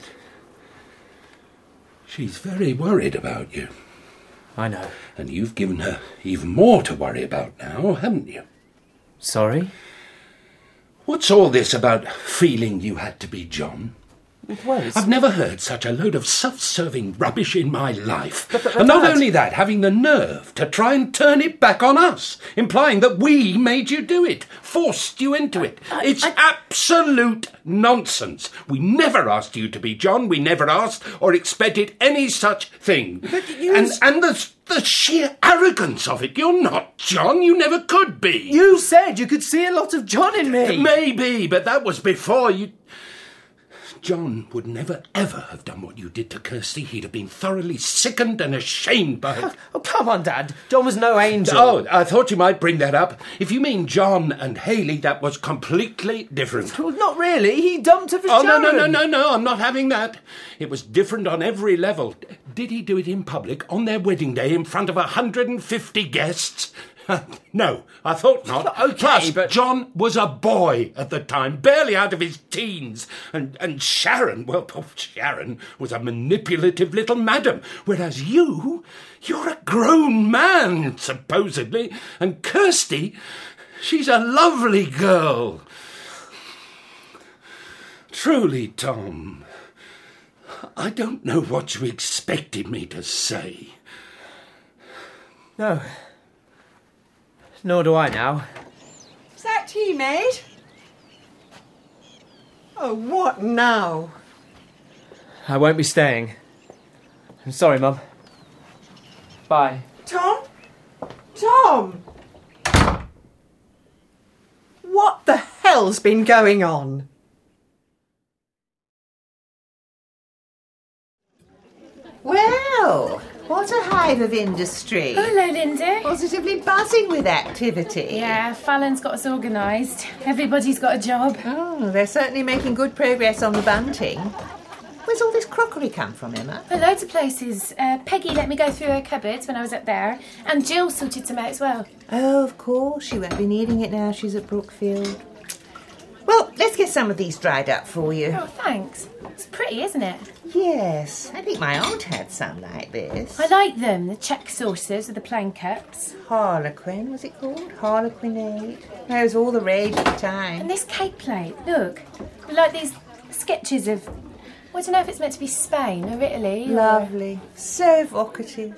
Speaker 8: She's very worried about you.
Speaker 3: I know.
Speaker 8: And you've given her even more to worry about now, haven't you?
Speaker 3: Sorry?
Speaker 8: What's all this about feeling you had to be John?
Speaker 3: Well, it's...
Speaker 8: I've never heard such a load of self-serving rubbish in my life.
Speaker 3: But, but, but
Speaker 8: and not
Speaker 3: Dad...
Speaker 8: only that, having the nerve to try and turn it back on us, implying that we made you do it, forced you into it.
Speaker 3: I,
Speaker 8: it's
Speaker 3: I...
Speaker 8: absolute nonsense. We never asked you to be John. We never asked or expected any such thing.
Speaker 3: But you...
Speaker 8: And, and the, the sheer arrogance of it. You're not John. You never could be.
Speaker 3: You said you could see a lot of John in me.
Speaker 8: Maybe, but that was before you... John would never, ever have done what you did to Kirsty. He'd have been thoroughly sickened and ashamed by it.
Speaker 3: Oh, come on, Dad. John was no angel.
Speaker 8: Oh, I thought you might bring that up. If you mean John and Hayley, that was completely different.
Speaker 3: Well, not really. He dumped her for
Speaker 8: Oh,
Speaker 3: Sharon.
Speaker 8: no, no, no, no, no. I'm not having that. It was different on every level. Did he do it in public, on their wedding day, in front of one hundred fifty guests? No, I thought not.
Speaker 3: Okay,
Speaker 8: Plus,
Speaker 3: but...
Speaker 8: John was a boy at the time, barely out of his teens. And, and Sharon, well, oh, Sharon was a manipulative little madam. Whereas you, you're a grown man, supposedly. And Kirsty, she's a lovely girl. Truly, Tom, I don't know what you expected me to say.
Speaker 3: No. Nor do I now.
Speaker 12: Is that tea made? Oh, what now?
Speaker 3: I won't be staying. I'm sorry, Mum. Bye.
Speaker 12: Tom? Tom! What the hell's been going on?
Speaker 21: Well, what a hive of industry.
Speaker 18: Hello, Linda.
Speaker 21: Positively buzzing with activity.
Speaker 18: Yeah, Fallon's got us organised. Everybody's got a job.
Speaker 21: Oh, they're certainly making good progress on the bunting. Where's all this crockery come from, Emma?
Speaker 18: Oh, loads of places. Uh, Peggy let me go through her cupboards when I was up there, and Jill sorted some out as well.
Speaker 21: Oh, of course. She won't be needing it now she's at Brookfield. Well, let's get some of these dried up for you.
Speaker 18: Oh, thanks. It's pretty, isn't it?
Speaker 21: Yes, I think my aunt had some like this.
Speaker 18: I like them, the check saucers with the plain cups.
Speaker 21: Harlequin, was it called? Harlequinade. That was all the rage at the time.
Speaker 18: And this cake plate, look. I like these sketches of... I don't know if it's meant to be Spain or Italy. Or...
Speaker 21: Lovely. So evocative.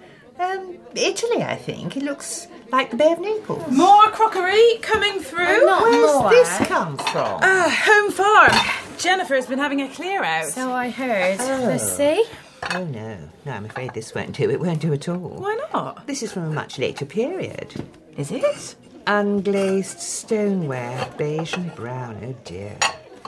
Speaker 21: Um, Italy, I think. It looks like the Bay of Naples.
Speaker 20: More crockery coming through.
Speaker 18: Oh, not
Speaker 21: Where's
Speaker 18: more.
Speaker 21: this come from?
Speaker 20: Ah, home farm. Jennifer's been having a clear out.
Speaker 18: So I heard.
Speaker 21: Oh.
Speaker 18: Let's see.
Speaker 21: Oh, no. No, I'm afraid this won't do. It won't do at all.
Speaker 20: Why not?
Speaker 21: This is from a much later period.
Speaker 20: Is it?
Speaker 21: Unglazed stoneware, beige and brown. Oh, dear.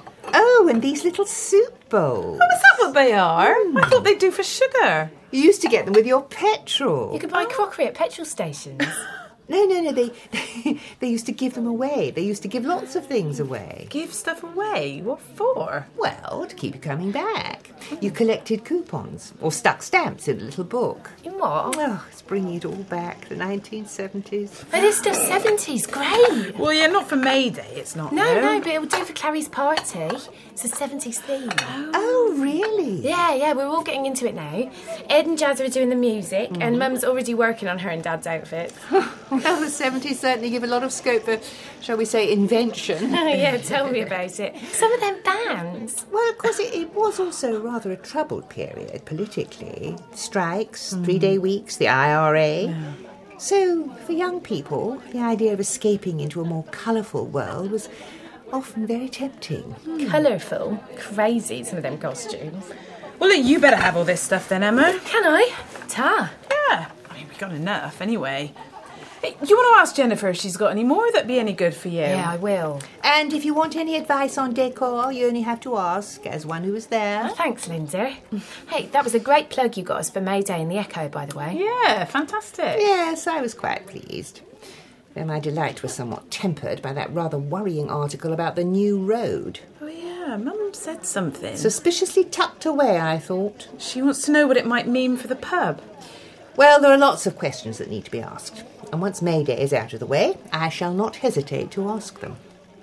Speaker 21: Oh, and these little soup bowls.
Speaker 20: Oh, is that what they are? Mm. I thought they'd do for sugar.
Speaker 21: You used to get them with your petrol.
Speaker 18: You could buy crockery at petrol stations.
Speaker 21: No, no, no, they, they they used to give them away. They used to give lots of things away.
Speaker 20: Give stuff away? What for?
Speaker 21: Well, to keep you coming back. You collected coupons or stuck stamps in a little book.
Speaker 18: In what?
Speaker 21: Oh, it's bringing it all back, the nineteen seventies.
Speaker 18: But it's still seventies, great.
Speaker 20: Well, yeah, not for May Day, it's not.
Speaker 18: No,
Speaker 20: no,
Speaker 18: no, but it'll do for Clary's party. It's a seventies theme.
Speaker 21: Oh, oh really?
Speaker 18: Yeah, yeah, we're all getting into it now. Ed and Jazz are doing the music, mm. and Mum's already working on her and Dad's outfits.
Speaker 21: Well, the seventies certainly give a lot of scope for, shall we say, invention.
Speaker 18: Yeah, tell me about it. Some of them bands.
Speaker 21: Well, of course, it, it was also rather a troubled period politically. Strikes, mm. three-day weeks, the I R A. Yeah. So, for young people, the idea of escaping into a more colourful world was often very tempting.
Speaker 18: Mm. Colourful? Crazy, some of them costumes.
Speaker 20: Well, look, you better have all this stuff then, Emma.
Speaker 18: Can I? Ta.
Speaker 20: Yeah. I mean, we got enough anyway. Hey, you want to ask Jennifer if she's got any more that'd be any good for you?
Speaker 18: Yeah, I will.
Speaker 21: And if you want any advice on decor, you only have to ask, as one who was there.
Speaker 18: Oh, thanks, Linda. Hey, that was a great plug you got us for May Day in the Echo, by the way.
Speaker 20: Yeah, fantastic.
Speaker 21: Yes, I was quite pleased. Though my delight was somewhat tempered by that rather worrying article about the new road.
Speaker 20: Oh, yeah, Mum said something.
Speaker 21: Suspiciously tucked away, I thought.
Speaker 20: She wants to know what it might mean for the pub.
Speaker 21: Well, there are lots of questions that need to be asked, and once Mayday is out of the way, I shall not hesitate to ask them.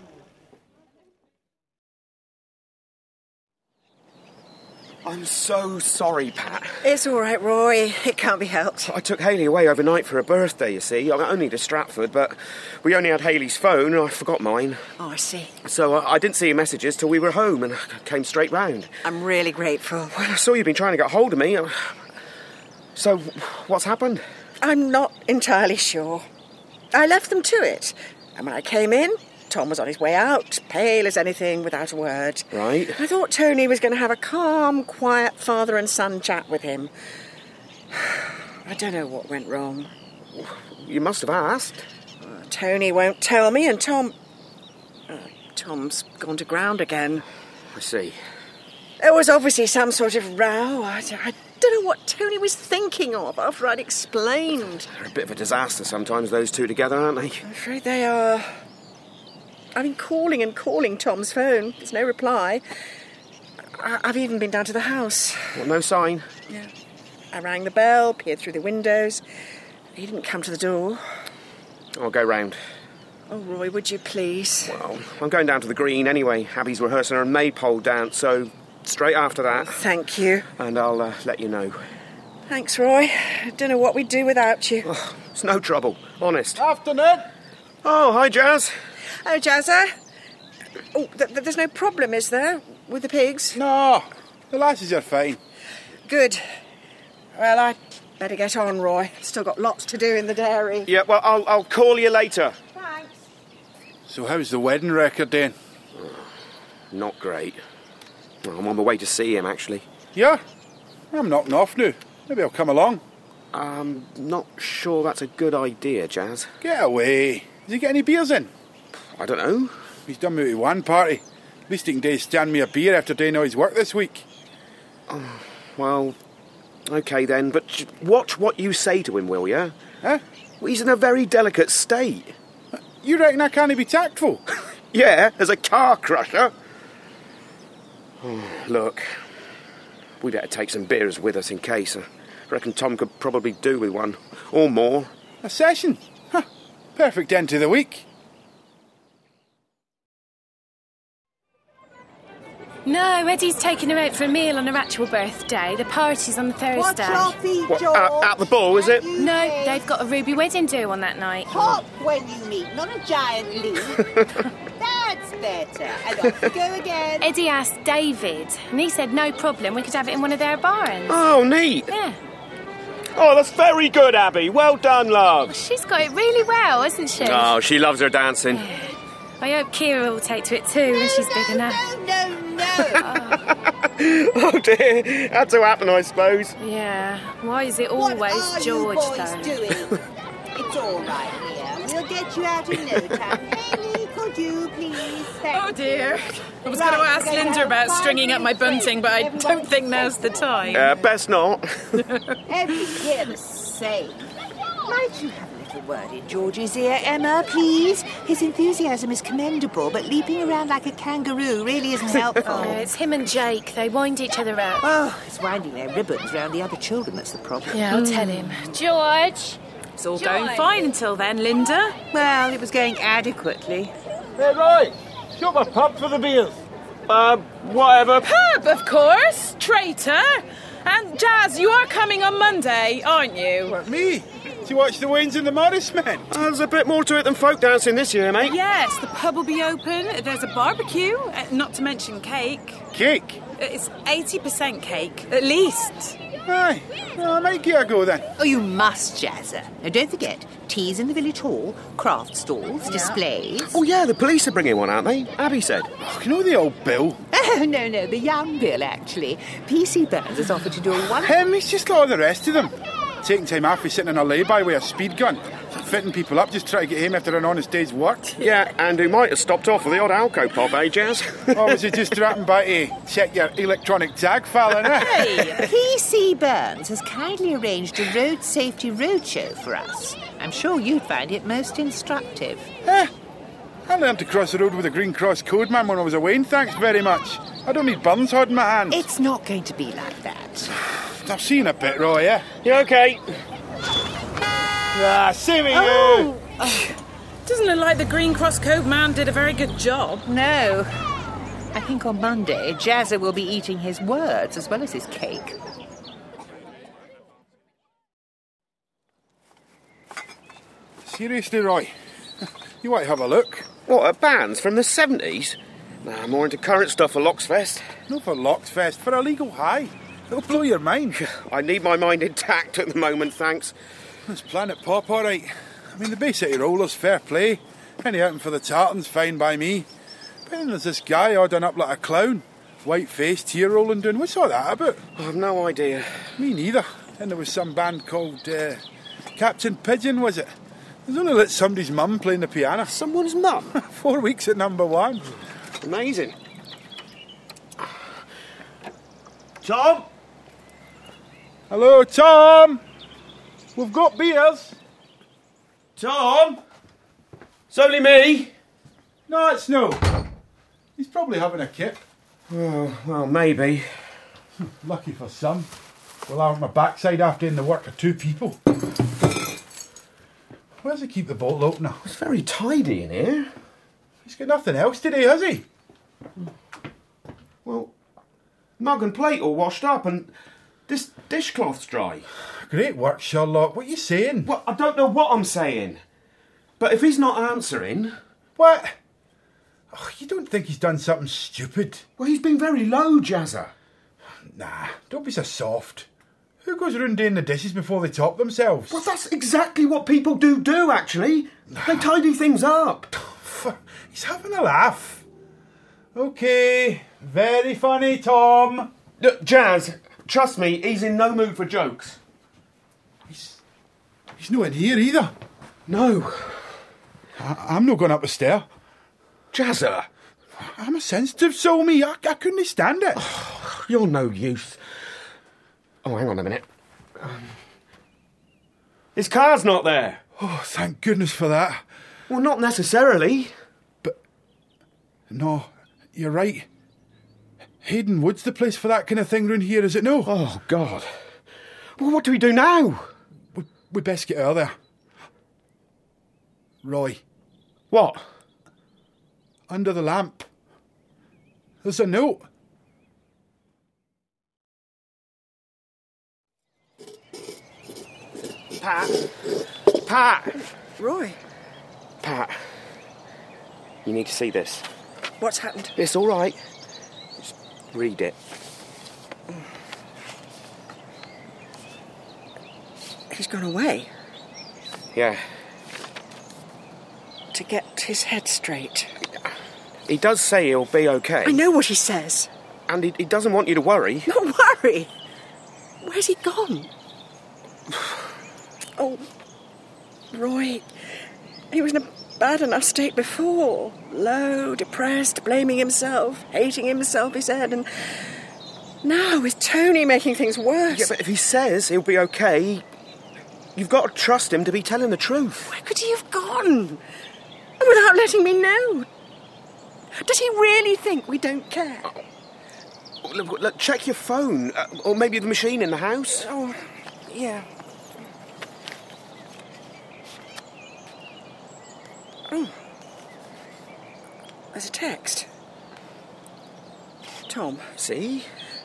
Speaker 14: I'm so sorry, Pat.
Speaker 7: It's all right, Roy. It can't be helped.
Speaker 14: I took Hayley away overnight for her birthday, you see. I mean, only to Stratford, but we only had Hayley's phone and I forgot mine.
Speaker 7: Oh, I see.
Speaker 14: So uh, I didn't see your messages till we were home and I came straight round.
Speaker 7: I'm really grateful.
Speaker 14: Well, I saw you've been trying to get hold of me. So, what's happened?
Speaker 7: I'm not entirely sure. I left them to it. And when I came in, Tom was on his way out, pale as anything, without a word.
Speaker 14: Right.
Speaker 7: I thought Tony was going to have a calm, quiet father and son chat with him. I don't know what went wrong.
Speaker 14: You must have asked.
Speaker 7: Uh, Tony won't tell me, and Tom... Uh, Tom's gone to ground again.
Speaker 14: I see.
Speaker 7: There was obviously some sort of row. I, I don't know what Tony was thinking of after I'd explained.
Speaker 14: They're a bit of a disaster sometimes, those two together, aren't they?
Speaker 7: I'm afraid they are. I've been calling and calling Tom's phone. There's no reply. I- I've even been down to the house.
Speaker 14: Well, no sign?
Speaker 7: Yeah. I rang the bell, peered through the windows. He didn't come to the door.
Speaker 14: I'll go round.
Speaker 7: Oh, Roy, would you please?
Speaker 14: Well, I'm going down to the Green anyway. Abby's rehearsing her maypole dance, so straight after that.
Speaker 7: Thank you.
Speaker 14: And I'll uh, let you know.
Speaker 7: Thanks, Roy. I don't know what we'd do without you.
Speaker 14: Oh, it's no trouble, honest.
Speaker 1: Afternoon.
Speaker 14: Oh, hi, Jazz.
Speaker 7: Oh, Jazza. Oh, th- th- there's no problem, is there, with the pigs?
Speaker 1: No, the lasses are fine.
Speaker 7: Good. Well, I'd better get on, Roy. Still got lots to do in the dairy.
Speaker 14: Yeah, well, I'll, I'll call you later.
Speaker 7: Thanks.
Speaker 1: So how's the wedding record then?
Speaker 14: Oh, not great. Well, I'm on my way to see him, actually.
Speaker 1: Yeah? I'm knocking off now. Maybe I'll come along.
Speaker 14: I'm not sure that's a good idea, Jazz.
Speaker 1: Get away. Does he get any beers in?
Speaker 14: I don't know.
Speaker 1: He's done me with one party. At least he can do stand me a beer after doing all his work this week.
Speaker 14: Oh, well, OK then, but watch what you say to him, will you?
Speaker 1: Huh?
Speaker 14: Well, he's in a very delicate state.
Speaker 1: You reckon I can't be tactful?
Speaker 14: Yeah, as a car crusher. Oh, look, we better take some beers with us in case. I reckon Tom could probably do with one, or more.
Speaker 1: A session? Huh. Perfect end to the week.
Speaker 18: No, Eddie's taking her out for a meal on her actual birthday. The party's on the Thursday.
Speaker 21: Watch your feet,
Speaker 14: What,
Speaker 21: George.
Speaker 14: at, at the ball, is it?
Speaker 18: No, they've got a ruby wedding do on that night.
Speaker 21: Hop when you meet, not a giant leap. That's better. And off you go again.
Speaker 18: Eddie asked David, and he said no problem, we could have it in one of their barns.
Speaker 14: Oh, neat.
Speaker 18: Yeah.
Speaker 14: Oh, that's very good, Abby. Well done, love.
Speaker 18: She's got it really well, hasn't she?
Speaker 14: Oh, she loves her dancing.
Speaker 18: I hope Kira will take to it too when she's big enough.
Speaker 21: No, no, no.
Speaker 14: Oh, dear. Had to happen, I suppose.
Speaker 18: Yeah. Why is it always
Speaker 21: what are
Speaker 18: George,
Speaker 21: you boys
Speaker 18: though?
Speaker 21: doing? It's all right here. We'll get you out in no time. Hayley, could you please? Thank
Speaker 20: Oh dear. I was
Speaker 21: Right,
Speaker 20: going to ask
Speaker 21: we're gonna
Speaker 20: Linda
Speaker 21: have
Speaker 20: about
Speaker 21: five
Speaker 20: stringing up my
Speaker 21: minutes break.
Speaker 20: bunting, but I
Speaker 21: Everyone
Speaker 20: don't think now's the time.
Speaker 14: Uh, best not.
Speaker 21: Every year the same. Might you have a little word in George's ear, Emma, please? His enthusiasm is commendable, but leaping around like a kangaroo really isn't helpful.
Speaker 18: Yeah, it's him and Jake. They wind each other up.
Speaker 21: Oh, it's winding their ribbons round the other children that's the problem.
Speaker 18: Yeah, I'll tell him. George!
Speaker 20: It's all
Speaker 18: Joy.
Speaker 20: going fine until then, Linda.
Speaker 21: Well, it was going adequately.
Speaker 1: Hey, Roy, shut my pub for the beers.
Speaker 14: Uh, whatever.
Speaker 20: Pub, of course. Traitor. And Jazz, you are coming on Monday, aren't you?
Speaker 1: What, me? To watch the Waynes and the Morris men?
Speaker 14: There's a bit more to it than folk dancing this year, mate.
Speaker 20: Yes, the pub will be open. There's a barbecue, uh, not to mention cake.
Speaker 1: Cake?
Speaker 20: It's eighty percent cake, at least.
Speaker 1: Aye. Well, I might give a go then.
Speaker 21: Oh, you must, Jazza. Now, don't forget, teas in the village hall, craft stalls, displays.
Speaker 14: Oh, yeah, the police are bringing one, aren't they? Abby said.
Speaker 1: Oh, you know the old Bill?
Speaker 21: Oh, no, no, the young Bill, actually. P C Burns has offered to do a one...
Speaker 1: Him, he's just like all the rest of them. Taking time off, he's sitting in a lay-by with a speed gun. Fitting people up, just trying to get him after an honest day's work.
Speaker 14: Yeah, and who might have stopped off for the odd alco pop, eh, Jazz?
Speaker 1: Or was he just dropping by to check your electronic tag file, innit?
Speaker 21: Hey, P C Burns has kindly arranged a road safety roadshow for us. I'm sure you'd find it most instructive.
Speaker 1: Eh, I learned to cross the road with a Green Cross code man when I was a Wayne, thanks very much. I don't need buns holding my hand.
Speaker 21: It's not going to be like that.
Speaker 1: I'll see you in a bit, Roy, yeah?
Speaker 14: Yeah, OK.
Speaker 1: Ah, see me
Speaker 7: Oh! Uh, doesn't look like the Green Cross Cove man did a very good job.
Speaker 21: No. I think on Monday, Jazzer will be eating his words as well as his cake.
Speaker 1: Seriously, Roy? You might have a look.
Speaker 14: What, at bands from the seventies? Nah, more into current stuff for Locksfest.
Speaker 1: No, for Locksfest, for a legal high. It'll blow your mind.
Speaker 14: I need my mind intact at the moment, thanks.
Speaker 1: It's Planet Pop, all right. I mean, the Bay City Rollers, fair play. Any outing for the tartans, fine by me. But then there's this guy all done up like a clown. White-faced, tear-rolling doing. What's all that about?
Speaker 14: I've no idea.
Speaker 1: Me neither. And there was some band called uh, Captain Pigeon, was it? There's only let somebody's mum playing the piano.
Speaker 14: Someone's mum?
Speaker 1: Four weeks at number one.
Speaker 14: Amazing.
Speaker 1: Tom? Hello, Tom? We've got beers.
Speaker 14: Tom? It's only me.
Speaker 1: No, it's no. He's probably having a kip.
Speaker 14: Oh, well, maybe.
Speaker 1: Lucky for some. Well, out on my backside after doing the work of two people. Where does he keep the bottle opener?
Speaker 14: It's very tidy in here.
Speaker 1: He's got nothing else today, has he?
Speaker 14: Well, mug and plate all washed up and this dishcloth's dry.
Speaker 1: Great work, Sherlock. What are you saying?
Speaker 14: Well, I don't know what I'm saying. But if he's not answering...
Speaker 1: What? Oh, you don't think he's done something stupid?
Speaker 14: Well, he's been very low, Jazzer.
Speaker 1: Nah, don't be so soft. Who goes round doing the dishes before they top themselves?
Speaker 14: Well, that's exactly what people do do, actually. They tidy things up.
Speaker 1: He's having a laugh. OK, very funny, Tom.
Speaker 14: Look, Jazz, trust me, he's in no mood for jokes.
Speaker 1: He's, he's not in here either.
Speaker 14: No.
Speaker 1: I, I'm not going up the stair.
Speaker 14: Jazzer.
Speaker 1: I'm a sensitive soul, me. I, I couldn't stand it.
Speaker 14: Oh, you're no use. Oh, hang on a minute. Um, his car's not there.
Speaker 1: Oh, thank goodness for that.
Speaker 14: Well, not necessarily.
Speaker 1: But, no, you're right. Hayden Wood's the place for that kind of thing round here, is it no?
Speaker 14: Oh, God. Well, what do we do now?
Speaker 1: We, we best get out of there. Roy.
Speaker 14: What?
Speaker 1: Under the lamp. There's a note.
Speaker 14: Pat. Pat.
Speaker 7: Roy.
Speaker 14: Pat. You need to see this.
Speaker 7: What's happened?
Speaker 14: It's all right. Just read it.
Speaker 7: He's gone away.
Speaker 14: Yeah.
Speaker 7: To get his head straight.
Speaker 14: He does say he'll be okay.
Speaker 7: I know what he says.
Speaker 14: And he, he doesn't want you to worry.
Speaker 7: Not worry? Where's he gone? Oh, Roy, he was in a bad enough state before. Low, depressed, blaming himself, hating himself, he said, and now with Tony making things worse.
Speaker 14: Yeah, but if he says he'll be okay, you've got to trust him to be telling the truth.
Speaker 7: Where could he have gone? And without letting me know? Does he really think we don't care?
Speaker 14: Oh, look, look, check your phone, uh, or maybe the machine in the house.
Speaker 7: Oh, yeah. Oh. There's a text. Tom.
Speaker 14: See?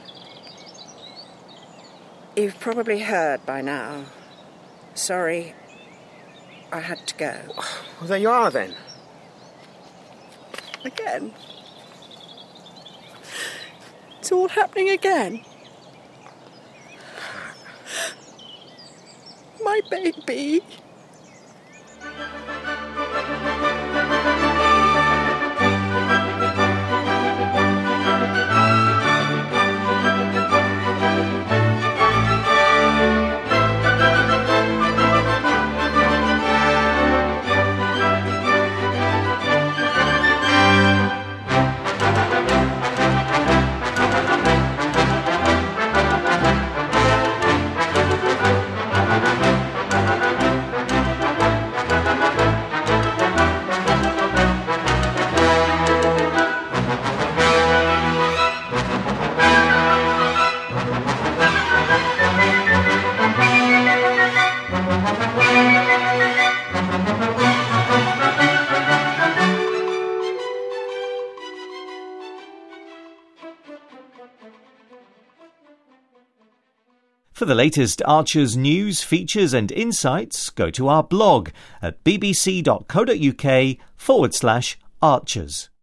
Speaker 7: You've probably heard by now. Sorry, I had to go.
Speaker 14: Well, there you are, then.
Speaker 7: Again? It's all happening again. My baby.
Speaker 5: For the latest Archers news, features and insights, go to our blog at bbc.co.uk forward slash Archers.